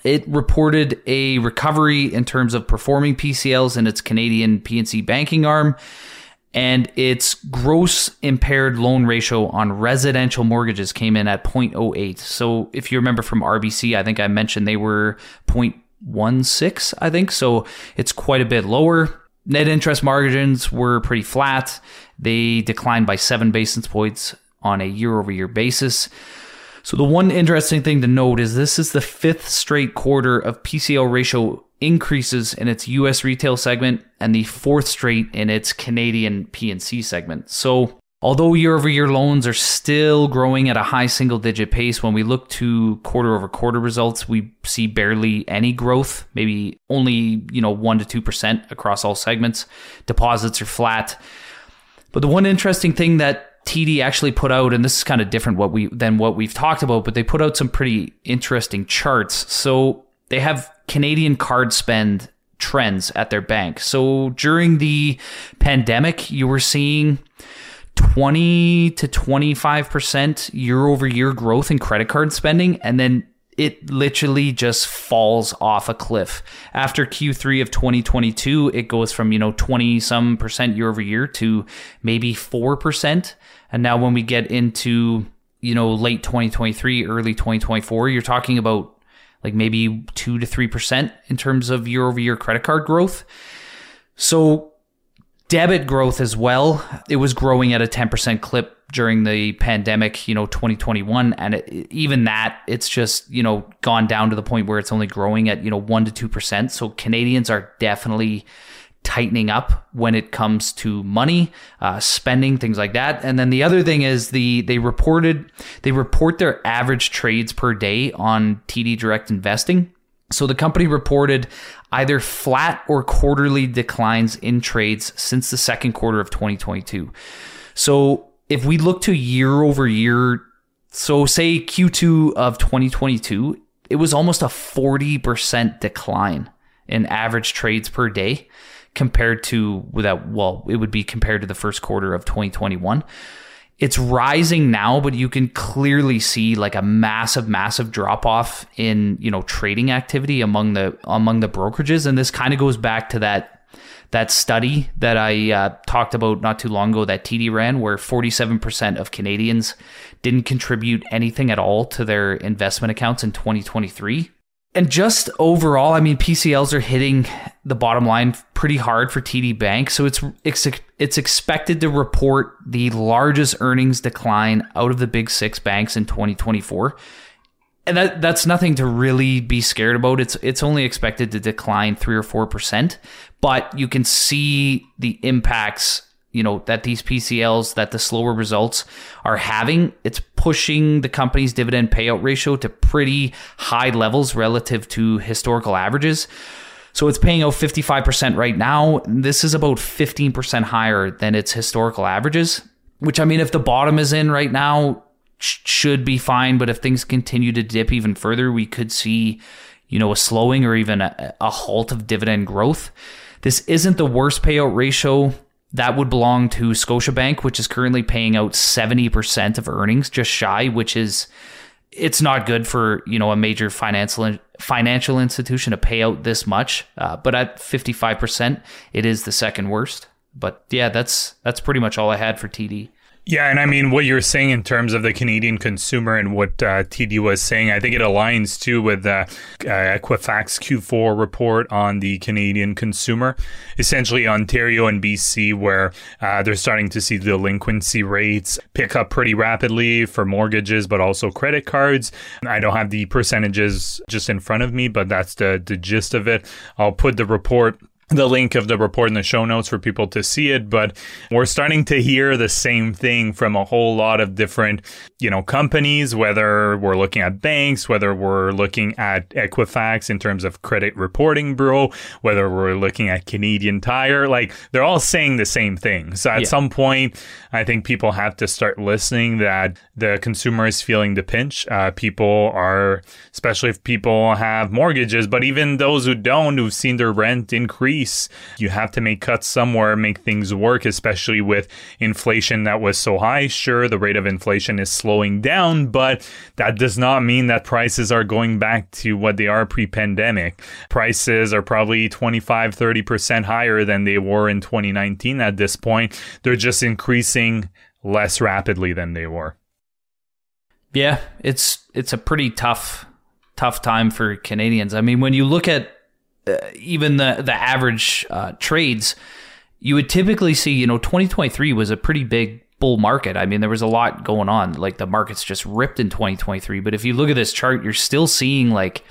It reported a recovery in terms of performing P C Ls in its Canadian P and C banking arm, and its gross impaired loan ratio on residential mortgages came in at zero point zero eight. So if you remember from R B C, I think I mentioned they were zero point one six, I think. So it's quite a bit lower. Net interest margins were pretty flat. They declined by seven basis points on a year-over-year basis. So the one interesting thing to note is this is the fifth straight quarter of P C L ratio increases in its U S retail segment and the fourth straight in its Canadian P and C segment. So although year-over-year loans are still growing at a high single-digit pace, when we look to quarter-over-quarter results, we see barely any growth, maybe only, you know, one to two percent across all segments. Deposits are flat. But the one interesting thing that T D actually put out, and this is kind of different what we than what we've talked about, but they put out some pretty interesting charts. So they have Canadian card spend trends at their bank. So during the pandemic, you were seeing twenty to twenty-five percent year over year growth in credit card spending, and then it literally just falls off a cliff. After Q three of twenty twenty-two, it goes from, you know, twenty some percent year over year to maybe four percent. And now when we get into, you know, late twenty twenty-three, early twenty twenty-four, you're talking about like maybe two to three percent in terms of year over year credit card growth. So debit growth as well, it was growing at a ten percent clip during the pandemic, you know, twenty twenty-one. And it, even that, it's just, you know, gone down to the point where it's only growing at, you know, one to two percent. So Canadians are definitely tightening up when it comes to money, uh, spending, things like that. And then the other thing is the they reported, they report their average trades per day on T D Direct Investing. So the company reported either flat or quarterly declines in trades since the second quarter of twenty twenty-two. So if we look to year over year, so say Q two of twenty twenty-two, it was almost a forty percent decline in average trades per day compared to that. Well, it would be compared to the first quarter of twenty twenty-one. It's rising now, but you can clearly see like a massive, massive drop off in, you know, trading activity among the among the brokerages. And this kind of goes back to that that study that I uh, talked about not too long ago that T D ran, where forty-seven percent of Canadians didn't contribute anything at all to their investment accounts in twenty twenty-three. And just overall, I mean, P C Ls are hitting the bottom line pretty hard for T D Bank. So it's it's it's expected to report the largest earnings decline out of the big six banks in twenty twenty-four. And that that's nothing to really be scared about. It's it's only expected to decline three or four percent, but you can see the impacts, you know, that these P C Ls, that the slower results are having. It's pushing the company's dividend payout ratio to pretty high levels relative to historical averages. So it's paying out fifty-five percent right now. This is about fifteen percent higher than its historical averages, which, I mean, if the bottom is in right now, should be fine. But if things continue to dip even further, we could see, you know, a slowing or even a, a halt of dividend growth. This isn't the worst payout ratio. That would belong to Scotiabank, which is currently paying out seventy percent of earnings, just shy, which is, it's not good for, you know, a major financial financial institution to pay out this much. Uh, but at fifty-five percent, it is the second worst. But yeah, that's that's pretty much all I had for T D. Yeah, and I mean, what you're saying in terms of the Canadian consumer and what uh, T D was saying, I think it aligns too with the uh, Equifax Q four report on the Canadian consumer. Essentially, Ontario and B C, where uh, they're starting to see delinquency rates pick up pretty rapidly for mortgages, but also credit cards. I don't have the percentages just in front of me, but that's the, the gist of it. I'll put the report the link of the report in the show notes for people to see it, but we're starting to hear the same thing from a whole lot of different, you know, companies, whether we're looking at banks, whether we're looking at Equifax in terms of credit reporting bureau, whether we're looking at Canadian Tire, like they're all saying the same thing. So at yeah. some point, I think people have to start listening that the consumer is feeling the pinch. Uh, people are, especially if people have mortgages, but even those who don't, who've seen their rent increase, increase. You have to make cuts somewhere, make things work, especially with inflation that was so high. Sure, the rate of inflation is slowing down, but that does not mean that prices are going back to what they are pre-pandemic. Prices are probably twenty-five, thirty percent higher than they were in twenty nineteen at this point. They're just increasing less rapidly than they were. Yeah, it's it's a pretty tough tough time for Canadians. I mean, when you look at uh, even the the average uh, trades, you would typically see, you know, twenty twenty-three was a pretty big bull market. I mean, there was a lot going on. Like the markets just ripped in twenty twenty-three. But if you look at this chart, you're still seeing like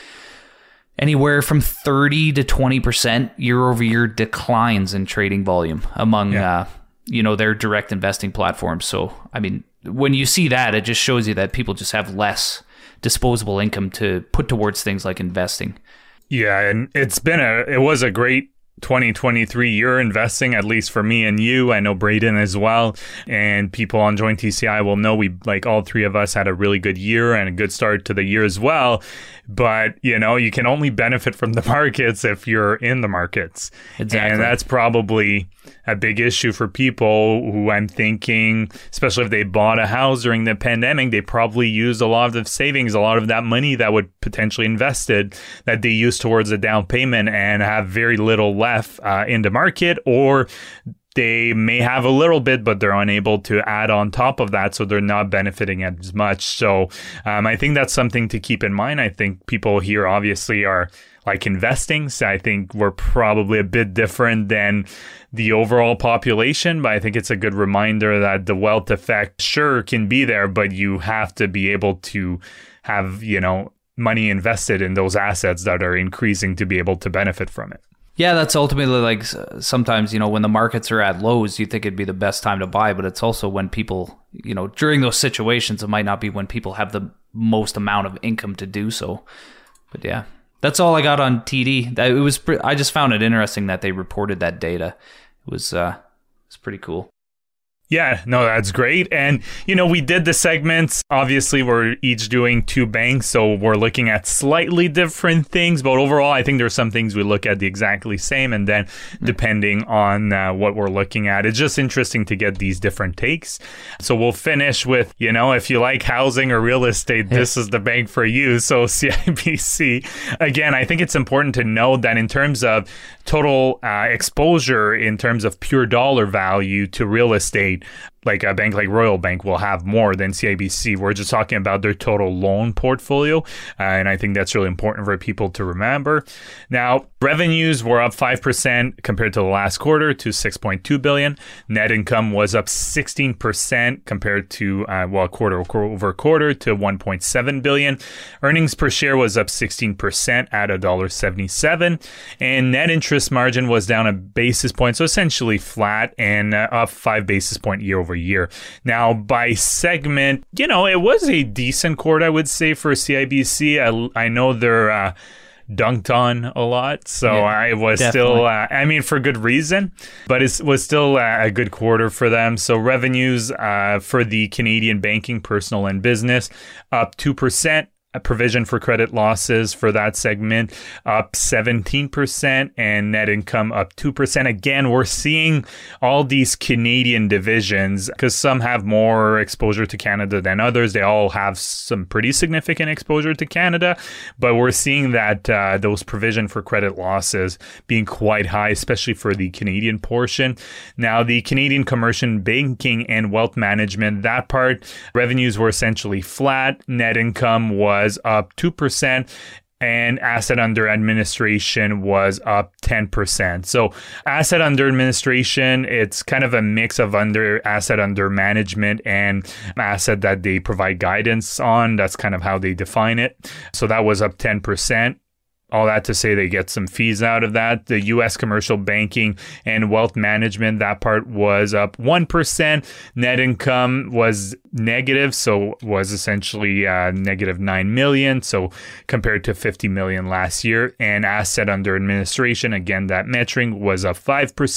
anywhere from thirty to twenty percent year over year declines in trading volume among, yeah. uh, you know, their direct investing platforms. So, I mean, when you see that, it just shows you that people just have less disposable income to put towards things like investing. Yeah, and it's been a, it was a great twenty twenty-three year investing, at least for me and you. I know Braden as well, and people on Join T C I will know we, like all three of us, had a really good year and a good start to the year as well. But, you know, you can only benefit from the markets if you're in the markets. Exactly. And that's probably a big issue for people who, I'm thinking, especially if they bought a house during the pandemic, they probably used a lot of the savings, a lot of that money that would potentially invested that they used towards a down payment and have very little left uh, in the market, or they may have a little bit, but they're unable to add on top of that, so they're not benefiting as much. So um, I think that's something to keep in mind. I think people here obviously are like investing, so I think we're probably a bit different than the overall population, but I think it's a good reminder that the wealth effect sure can be there, but you have to be able to have, you know, money invested in those assets that are increasing to be able to benefit from it. Yeah, that's ultimately like sometimes, you know, when the markets are at lows, you think it'd be the best time to buy, but it's also when people, you know, during those situations, it might not be when people have the most amount of income to do so. But yeah, that's all I got on T D. It was, I just found it interesting that they reported that data. It was, uh, it's pretty cool. Yeah, no, that's great. And, you know, we did the segments. Obviously, we're each doing two banks, so we're looking at slightly different things. But overall, I think there's some things we look at the exactly same. And then depending on uh, what we're looking at, it's just interesting to get these different takes. So we'll finish with, you know, if you like housing or real estate, this is the bank for you. So C I B C. Again, I think it's important to note that in terms of total uh, exposure, in terms of pure dollar value to real estate, like a bank like Royal Bank will have more than C I B C. We're just talking about their total loan portfolio. Uh, and I think that's really important for people to remember. Now, revenues were up five percent compared to the last quarter to six point two billion dollars. Net income was up sixteen percent compared to, uh, well, quarter over quarter to one point seven billion dollars. Earnings per share was up sixteen percent at one dollar seventy-seven. And net interest margin was down a basis point, so essentially flat, and uh, up five basis point year over year. Now, by segment, you know, it was a decent quarter, I would say, for C I B C. I, I know they're uh, dunked on a lot, so yeah, I was definitely. still, uh, I mean, for good reason, but it was still uh, a good quarter for them. So revenues uh, for the Canadian banking, personal and business, up two percent. A provision for credit losses for that segment up seventeen percent, and net income up two percent. Again, we're seeing all these Canadian divisions, because some have more exposure to Canada than others. They all have some pretty significant exposure to Canada, but we're seeing that uh, those provision for credit losses being quite high, especially for the Canadian portion. Now, the Canadian commercial banking and wealth management, that part, revenues were essentially flat. Net income was was up two percent, and asset under administration was up ten percent. So asset under administration, it's kind of a mix of under asset under management and asset that they provide guidance on. That's kind of how they define it. So that was up ten percent. All that to say they get some fees out of that. The U S commercial banking and wealth management, that part was up one percent. Net income was negative, so was essentially uh, negative nine million dollars, so compared to fifty million dollars last year. And asset under administration, again, that metric was up five percent.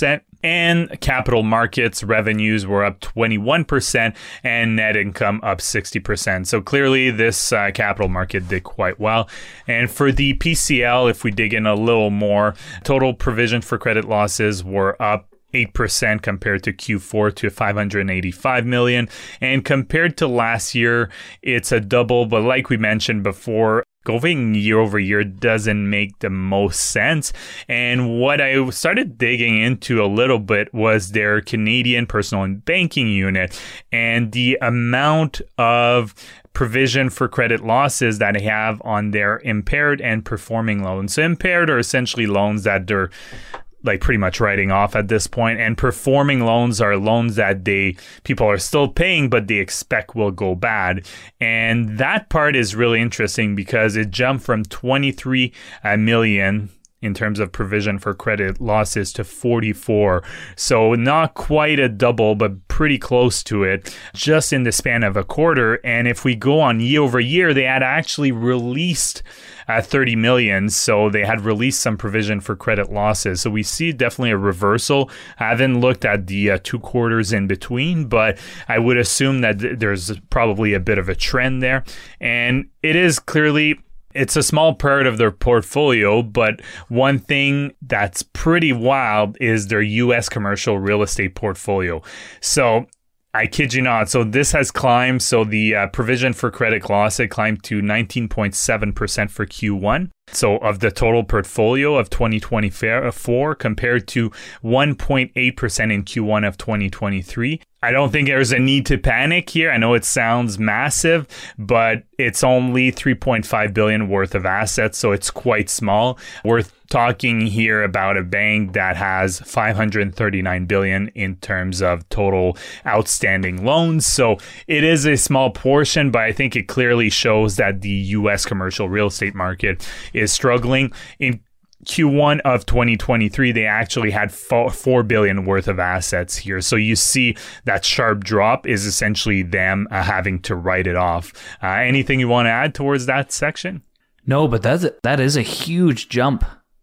And capital markets revenues were up twenty-one percent and net income up sixty percent. So clearly this uh, capital market did quite well. And for the P C L, if we dig in a little more, total provision for credit losses were up eight percent compared to Q four to five hundred eighty-five million. And compared to last year, it's a double. But like we mentioned before, going year over year doesn't make the most sense. And what I started digging into a little bit was their Canadian personal and banking unit and the amount of provision for credit losses that they have on their impaired and performing loans. So impaired are essentially loans that they're like pretty much writing off at this point, and performing loans are loans that they people are still paying but they expect will go bad. And that part is really interesting because it jumped from twenty-three million in terms of provision for credit losses to forty-four. So not quite a double, but pretty close to it just in the span of a quarter. And if we go on year over year, they had actually released uh, thirty million. So they had released some provision for credit losses. So we see definitely a reversal. I haven't looked at the uh, two quarters in between, but I would assume that th- there's probably a bit of a trend there. And it is clearly it's a small part of their portfolio, but one thing that's pretty wild is their U S commercial real estate portfolio. So I kid you not. So this has climbed. So the uh, provision for credit loss, it climbed to nineteen point seven percent for Q one. So of the total portfolio of twenty twenty-four compared to one point eight percent in Q one of twenty twenty-three. I don't think there's a need to panic here. I know it sounds massive, but it's only three point five billion worth of assets, so it's quite small. We're talking here about a bank that has five hundred thirty-nine billion in terms of total outstanding loans. So it is a small portion, but I think it clearly shows that the U S commercial real estate market is struggling. In Q one of twenty twenty-three, they actually had four billion worth of assets here. So you see that sharp drop is essentially them uh, having to write it off. Uh, anything you want to add towards that section? No, but that's that is a huge jump.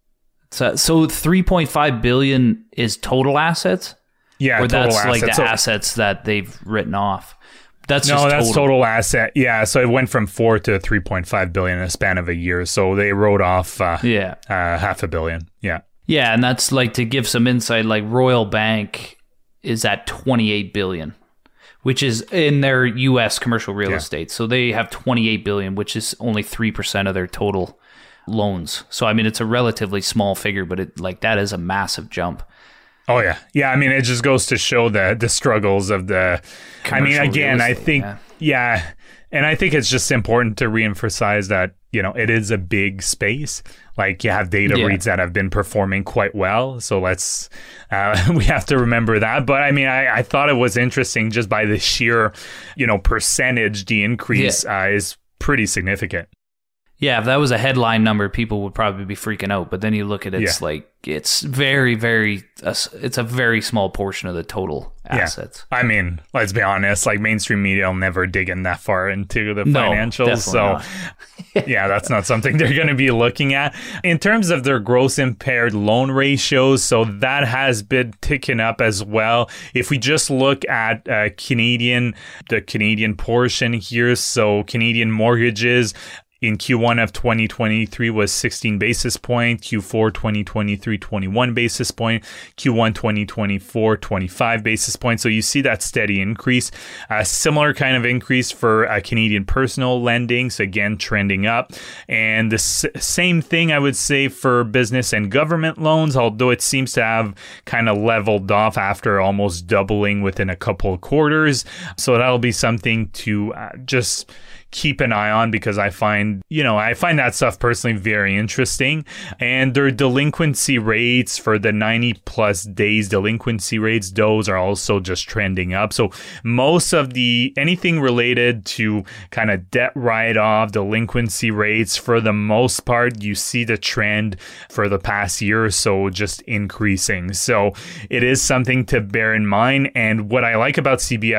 So, so three point five billion is total assets? Yeah, or total that's assets. like the so, assets that they've written off. That's no, just that's total. total asset. Yeah, so it went from four to three point five billion in a span of a year. So they wrote off uh, yeah. uh, half a billion. Yeah. Yeah, and that's like to give some insight, like Royal Bank is at twenty-eight billion, which is in their U S commercial real yeah. estate. So they have twenty-eight billion, which is only three percent of their total loans. So I mean, it's a relatively small figure, but it like that is a massive jump. Oh, yeah. Yeah, I mean, it just goes to show the the struggles of the... Commercial I mean, again, estate, I think... Yeah. yeah, and I think it's just important to reemphasize that, you know, it is a big space. Like, you have data yeah. reads that have been performing quite well. So let's... Uh, we have to remember that. But, I mean, I, I thought it was interesting just by the sheer, you know, percentage, the increase yeah. uh, is pretty significant. Yeah, if that was a headline number, people would probably be freaking out. But then you look at it, it's yeah. like, it's very, very, uh, it's a very small portion of the total assets. Yeah. I mean, let's be honest, like mainstream media will never dig in that far into the no, financials. So yeah, that's not something they're going to be looking at. In terms of their gross impaired loan ratios, so that has been ticking up as well. If we just look at uh, Canadian, the Canadian portion here, so Canadian mortgages, in Q one of twenty twenty-three was sixteen basis point, Q four twenty twenty-three, twenty-one basis point, Q one twenty twenty-four, twenty-five basis point. So you see that steady increase. A similar kind of increase for uh, Canadian personal lending. So again, trending up. And the s- same thing I would say for business and government loans, although it seems to have kind of leveled off after almost doubling within a couple of quarters. So that'll be something to uh, just keep an eye on, because I find, you know, I find that stuff personally very interesting. And their delinquency rates for the ninety plus days delinquency rates, those are also just trending up. So most of the, anything related to kind of debt write-off, delinquency rates, for the most part, you see the trend for the past year or so just increasing. So it is something to bear in mind. And what I like about C B I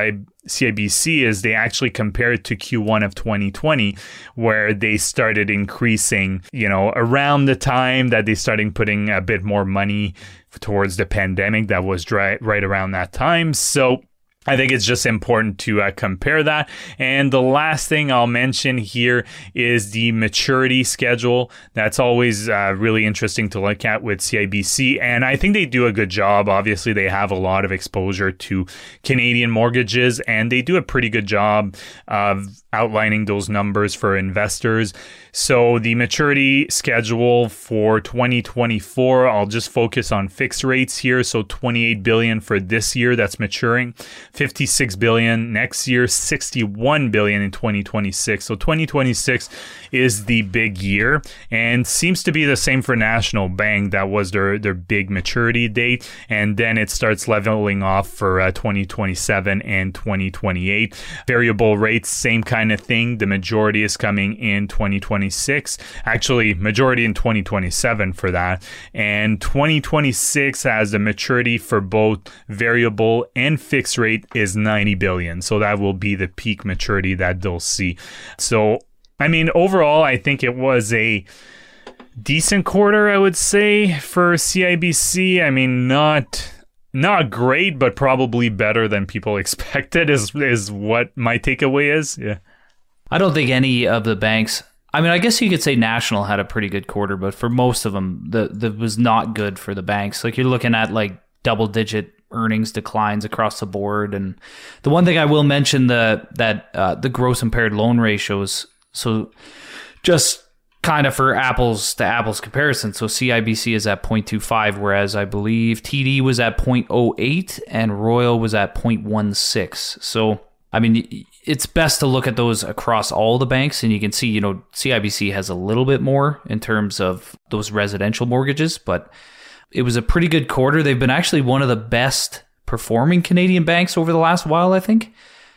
C I B C is they actually compare it to Q one of twenty twenty, where they started increasing, you know, around the time that they started putting a bit more money towards the pandemic. That was dry, right around that time. So I think it's just important to uh, compare that. And the last thing I'll mention here is the maturity schedule. That's always uh, really interesting to look at with C I B C. And I think they do a good job. Obviously, they have a lot of exposure to Canadian mortgages, and they do a pretty good job of outlining those numbers for investors. So the maturity schedule for twenty twenty-four, I'll just focus on fixed rates here. So twenty-eight billion dollars for this year that's maturing, fifty-six billion dollars next year, sixty-one billion dollars in twenty twenty-six. So twenty twenty-six is the big year, and seems to be the same for National Bank. That was their, their big maturity date, and then it starts leveling off for uh, twenty twenty-seven and twenty twenty-eight. Variable rates, same kind of thing. The majority is coming in twenty twenty-six. Actually, majority in twenty twenty-seven for that. And twenty twenty-six has a maturity for both variable and fixed rate is ninety billion. So that will be the peak maturity that they'll see. So, I mean, overall, I think it was a decent quarter, I would say, for C I B C. I mean, not not great, but probably better than people expected is is what my takeaway is. Yeah. I don't think any of the banks, I mean, I guess you could say National had a pretty good quarter, but for most of them, the the was not good for the banks. Like, you're looking at like double digit earnings declines across the board. And the one thing I will mention, the that uh, the gross impaired loan ratios. So just kind of for apples to apples comparison. So C I B C is at zero point two five, whereas I believe T D was at zero point zero eight and Royal was at zero point one six. So, I mean, it's best to look at those across all the banks, and you can see, you know, C I B C has a little bit more in terms of those residential mortgages, but it was a pretty good quarter. They've been actually one of the best performing Canadian banks over the last while, I think.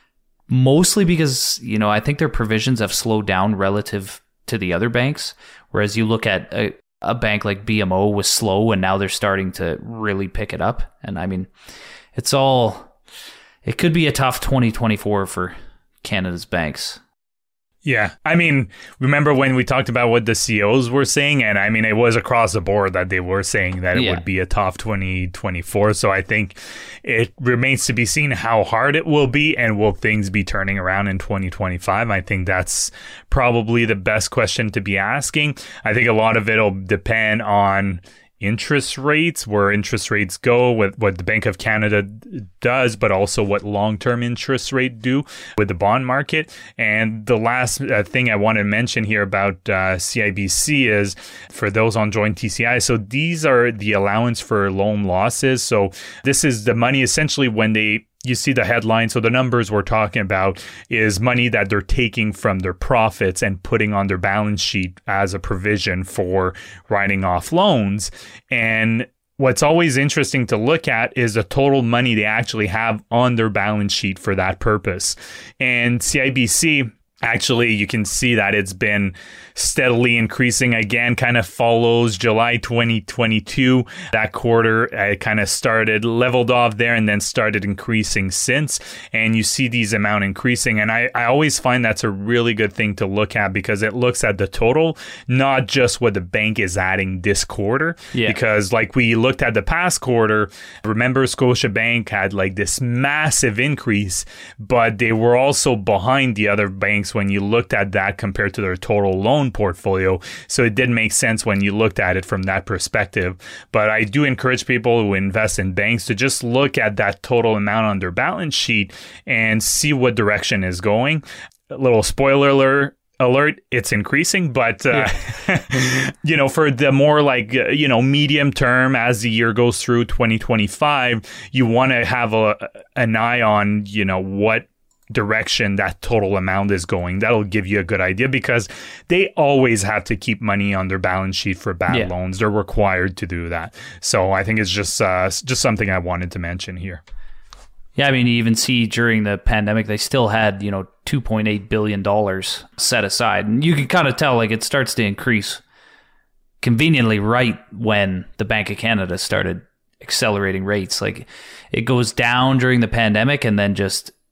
Mostly because, you know, I think their provisions have slowed down relative to the other banks. Whereas you look at a, a bank like B M O was slow, and now they're starting to really pick it up. And I mean, it's all, it could be a tough twenty twenty-four for Canada's banks. Yeah. I mean, remember when we talked about what the C E Os were saying? And I mean, it was across the board that they were saying that it yeah. would be a tough twenty twenty-four. So I think it remains to be seen how hard it will be, and will things be turning around in twenty twenty-five? I think that's probably the best question to be asking. I think a lot of it will depend on interest rates, where interest rates go, with what the Bank of Canada does, but also what long-term interest rate do with the bond market. And the last uh, thing I want to mention here about uh, C I B C is for those on joint T C I. So these are the allowance for loan losses. So this is the money essentially when they you see the headline. So the numbers we're talking about is money that they're taking from their profits and putting on their balance sheet as a provision for writing off loans. And what's always interesting to look at is the total money they actually have on their balance sheet for that purpose. And C I B C, actually, you can see that it's been steadily increasing again, kind of follows July twenty twenty-two. That quarter, it kind of started, leveled off there, and then started increasing since. And you see these amount increasing. And I, I always find that's a really good thing to look at, because it looks at the total, not just what the bank is adding this quarter. Yeah. Because like we looked at the past quarter, remember Scotiabank had like this massive increase, but they were also behind the other banks when you looked at that compared to their total loan portfolio. So it did make sense when you looked at it from that perspective. But I do encourage people who invest in banks to just look at that total amount on their balance sheet and see what direction is going. A little spoiler alert. Alert, it's increasing, but uh, yeah. you know, for the more like uh, you know medium term, as the year goes through twenty twenty-five, you want to have a an eye on you know what direction that total amount is going. That'll give you a good idea, because they always have to keep money on their balance sheet for bad yeah. loans. They're required to do that. So I think it's just uh, just something I wanted to mention here. Yeah, I mean, you even see during the pandemic, they still had, you know, two point eight billion dollars set aside. And you can kind of tell, like, it starts to increase conveniently right when the Bank of Canada started accelerating rates. Like, it goes down during the pandemic and then just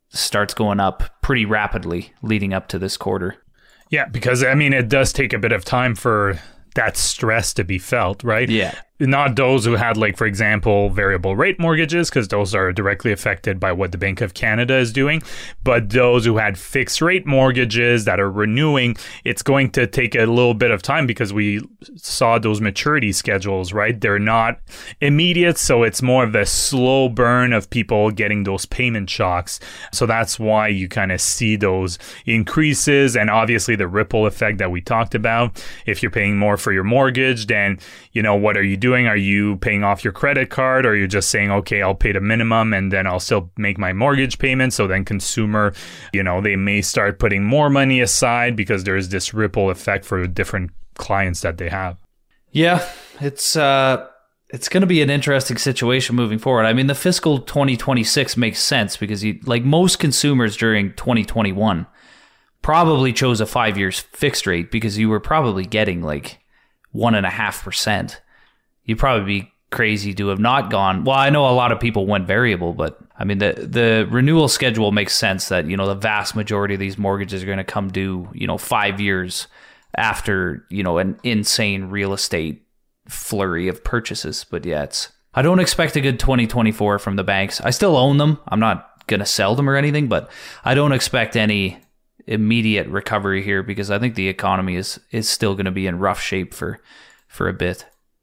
starts going up pretty rapidly leading up to this quarter. Yeah, because I mean, it does take a bit of time for that stress to be felt, right? Yeah. Not those who had, like, for example, variable rate mortgages, because those are directly affected by what the Bank of Canada is doing. But those who had fixed rate mortgages that are renewing, it's going to take a little bit of time because we saw those maturity schedules, right? They're not immediate, so it's more of a slow burn of people getting those payment shocks. So that's why you kind of see those increases, and obviously the ripple effect that we talked about. If you're paying more for your mortgage, then, you know, what are you doing? Are you paying off your credit card, or are you just saying, okay, I'll pay the minimum and then I'll still make my mortgage payment? So then consumer, you know, they may start putting more money aside because there's this ripple effect for different clients that they have. Yeah, it's uh, it's going to be an interesting situation moving forward. I mean, the fiscal twenty twenty-six makes sense because you, like most consumers during twenty twenty-one probably chose a five years fixed rate because you were probably getting like one and a half percent. You'd probably be crazy to have not gone. Well, I know a lot of people went variable, but I mean, the the renewal schedule makes sense that, you know, the vast majority of these mortgages are going to come due, you know, five years after, you know, an insane real estate flurry of purchases. But yeah, it's, I don't expect a good twenty twenty-four from the banks. I still own them. I'm not going to sell them or anything, but I don't expect any immediate recovery here because I think the economy is is still going to be in rough shape for for a bit.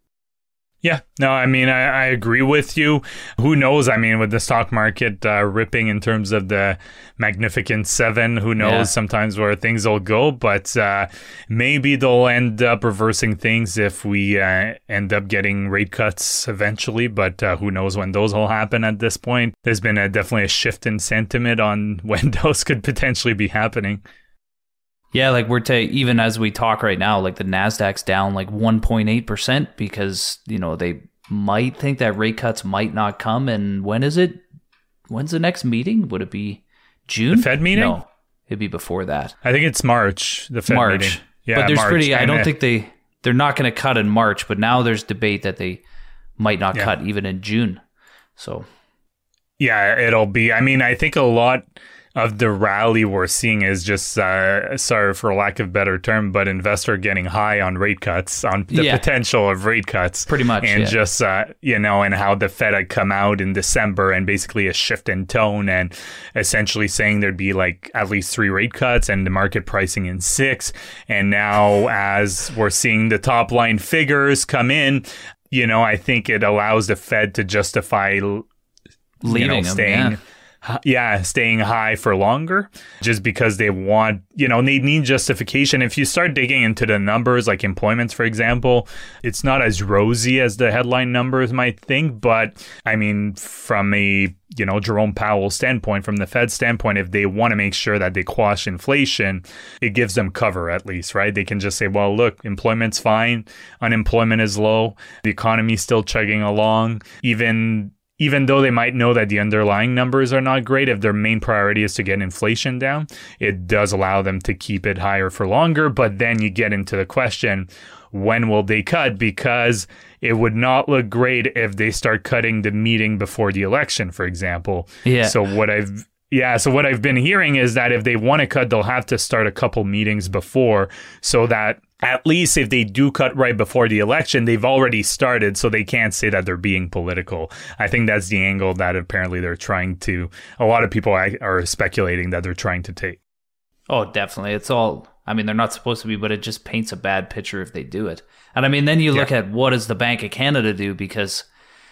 Yeah, no, I mean, I, I agree with you. Who knows? I mean, with the stock market uh, ripping in terms of the Magnificent Seven, who knows yeah. sometimes where things will go, but uh, maybe they'll end up reversing things if we uh, end up getting rate cuts eventually, but uh, who knows when those will happen at this point. There's been a, definitely a shift in sentiment on when those could potentially be happening. Yeah, like we're to even as we talk right now, like the Nasdaq's down like one point eight percent because, you know, they might think that rate cuts might not come. And when is it? When's the next meeting? Would it be June? The Fed meeting? No, it'd be before that. I think it's March, the Fed March. meeting. Yeah, but there's March. pretty, I and don't it, think they, they're not going to cut in March, but now there's debate that they might not yeah. cut even in June. So. Yeah, it'll be, I mean, I think a lot of the rally we're seeing is just, uh, sorry for lack of a better term, but investor getting high on rate cuts, on the yeah. potential of rate cuts. Pretty much, And yeah. just, uh, you know, and how the Fed had come out in December and basically a shift in tone and essentially saying there'd be like at least three rate cuts and the market pricing in six. And now as we're seeing the top line figures come in, you know, I think it allows the Fed to justify leaving you know, them, staying, yeah. Yeah, staying high for longer just because they want, you know, they need justification. If you start digging into the numbers, like employment, for example, it's not as rosy as the headline numbers might think. But I mean, from a, you know, Jerome Powell standpoint, from the Fed standpoint, if they want to make sure that they quash inflation, it gives them cover at least, right? They can just say, well, look, employment's fine. Unemployment is low. The economy's still chugging along. Even Even though they might know that the underlying numbers are not great, if their main priority is to get inflation down, it does allow them to keep it higher for longer. But then you get into the question, when will they cut? Because it would not look great if they start cutting the meeting before the election, for example. Yeah. So what I've Yeah, so what I've been hearing is that if they want to cut, they'll have to start a couple meetings before so that at least if they do cut right before the election, they've already started, so they can't say that they're being political. I think that's the angle that apparently they're trying to, a lot of people are speculating that they're trying to take. Oh, definitely. It's all, I mean, they're not supposed to be, but it just paints a bad picture if they do it. And I mean, then you look yeah. at what does the Bank of Canada do, because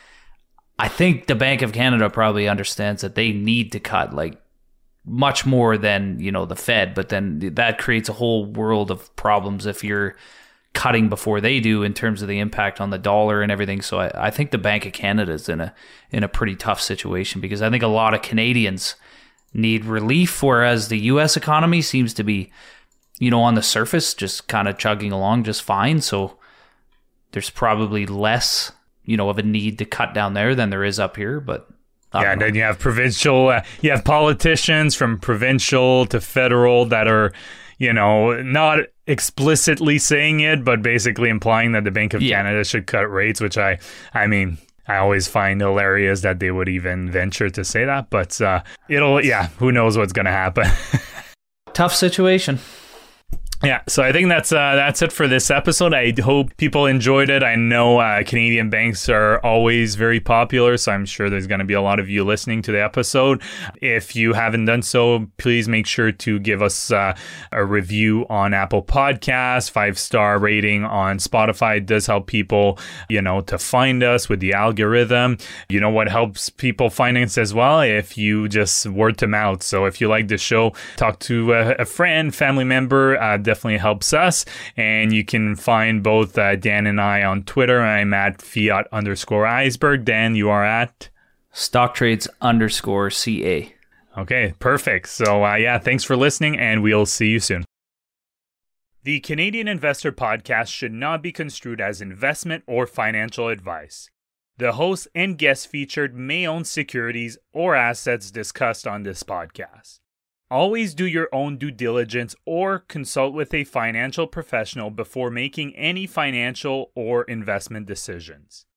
I think the Bank of Canada probably understands that they need to cut like much more than, you know, the Fed, but then that creates a whole world of problems if you're cutting before they do in terms of the impact on the dollar and everything. So I, I think the Bank of Canada is in a in a pretty tough situation because I think a lot of Canadians need relief, whereas the U S economy seems to be, you know, on the surface just kind of chugging along just fine. So there's probably less, you know, of a need to cut down there than there is up here, but yeah, and then you have provincial, uh, you have politicians from provincial to federal that are, you know, not explicitly saying it, but basically implying that the Bank of yeah. Canada should cut rates, which I, I mean, I always find hilarious that they would even venture to say that, but uh, it'll, yeah, who knows what's going to happen. Tough situation. Yeah, so I think that's uh, that's it for this episode. I hope people enjoyed it. I know uh, Canadian banks are always very popular, so I'm sure there's going to be a lot of you listening to the episode. If you haven't done so, please make sure to give us uh, a review on Apple Podcasts, five-star rating on Spotify. It does help people, you know, to find us with the algorithm. You know what helps people find us as well? If you just word to mouth. So if you like the show, talk to a, a friend, family member, uh, definitely helps us. And you can find both uh, Dan and I on Twitter. I'm at fiat underscore iceberg. Dan, you are at stock trades underscore ca. Okay, perfect. So uh, yeah, thanks for listening, and we'll see you soon. The Canadian Investor Podcast should not be construed as investment or financial advice. The host and guests featured may own securities or assets discussed on this podcast. Always do your own due diligence or consult with a financial professional before making any financial or investment decisions.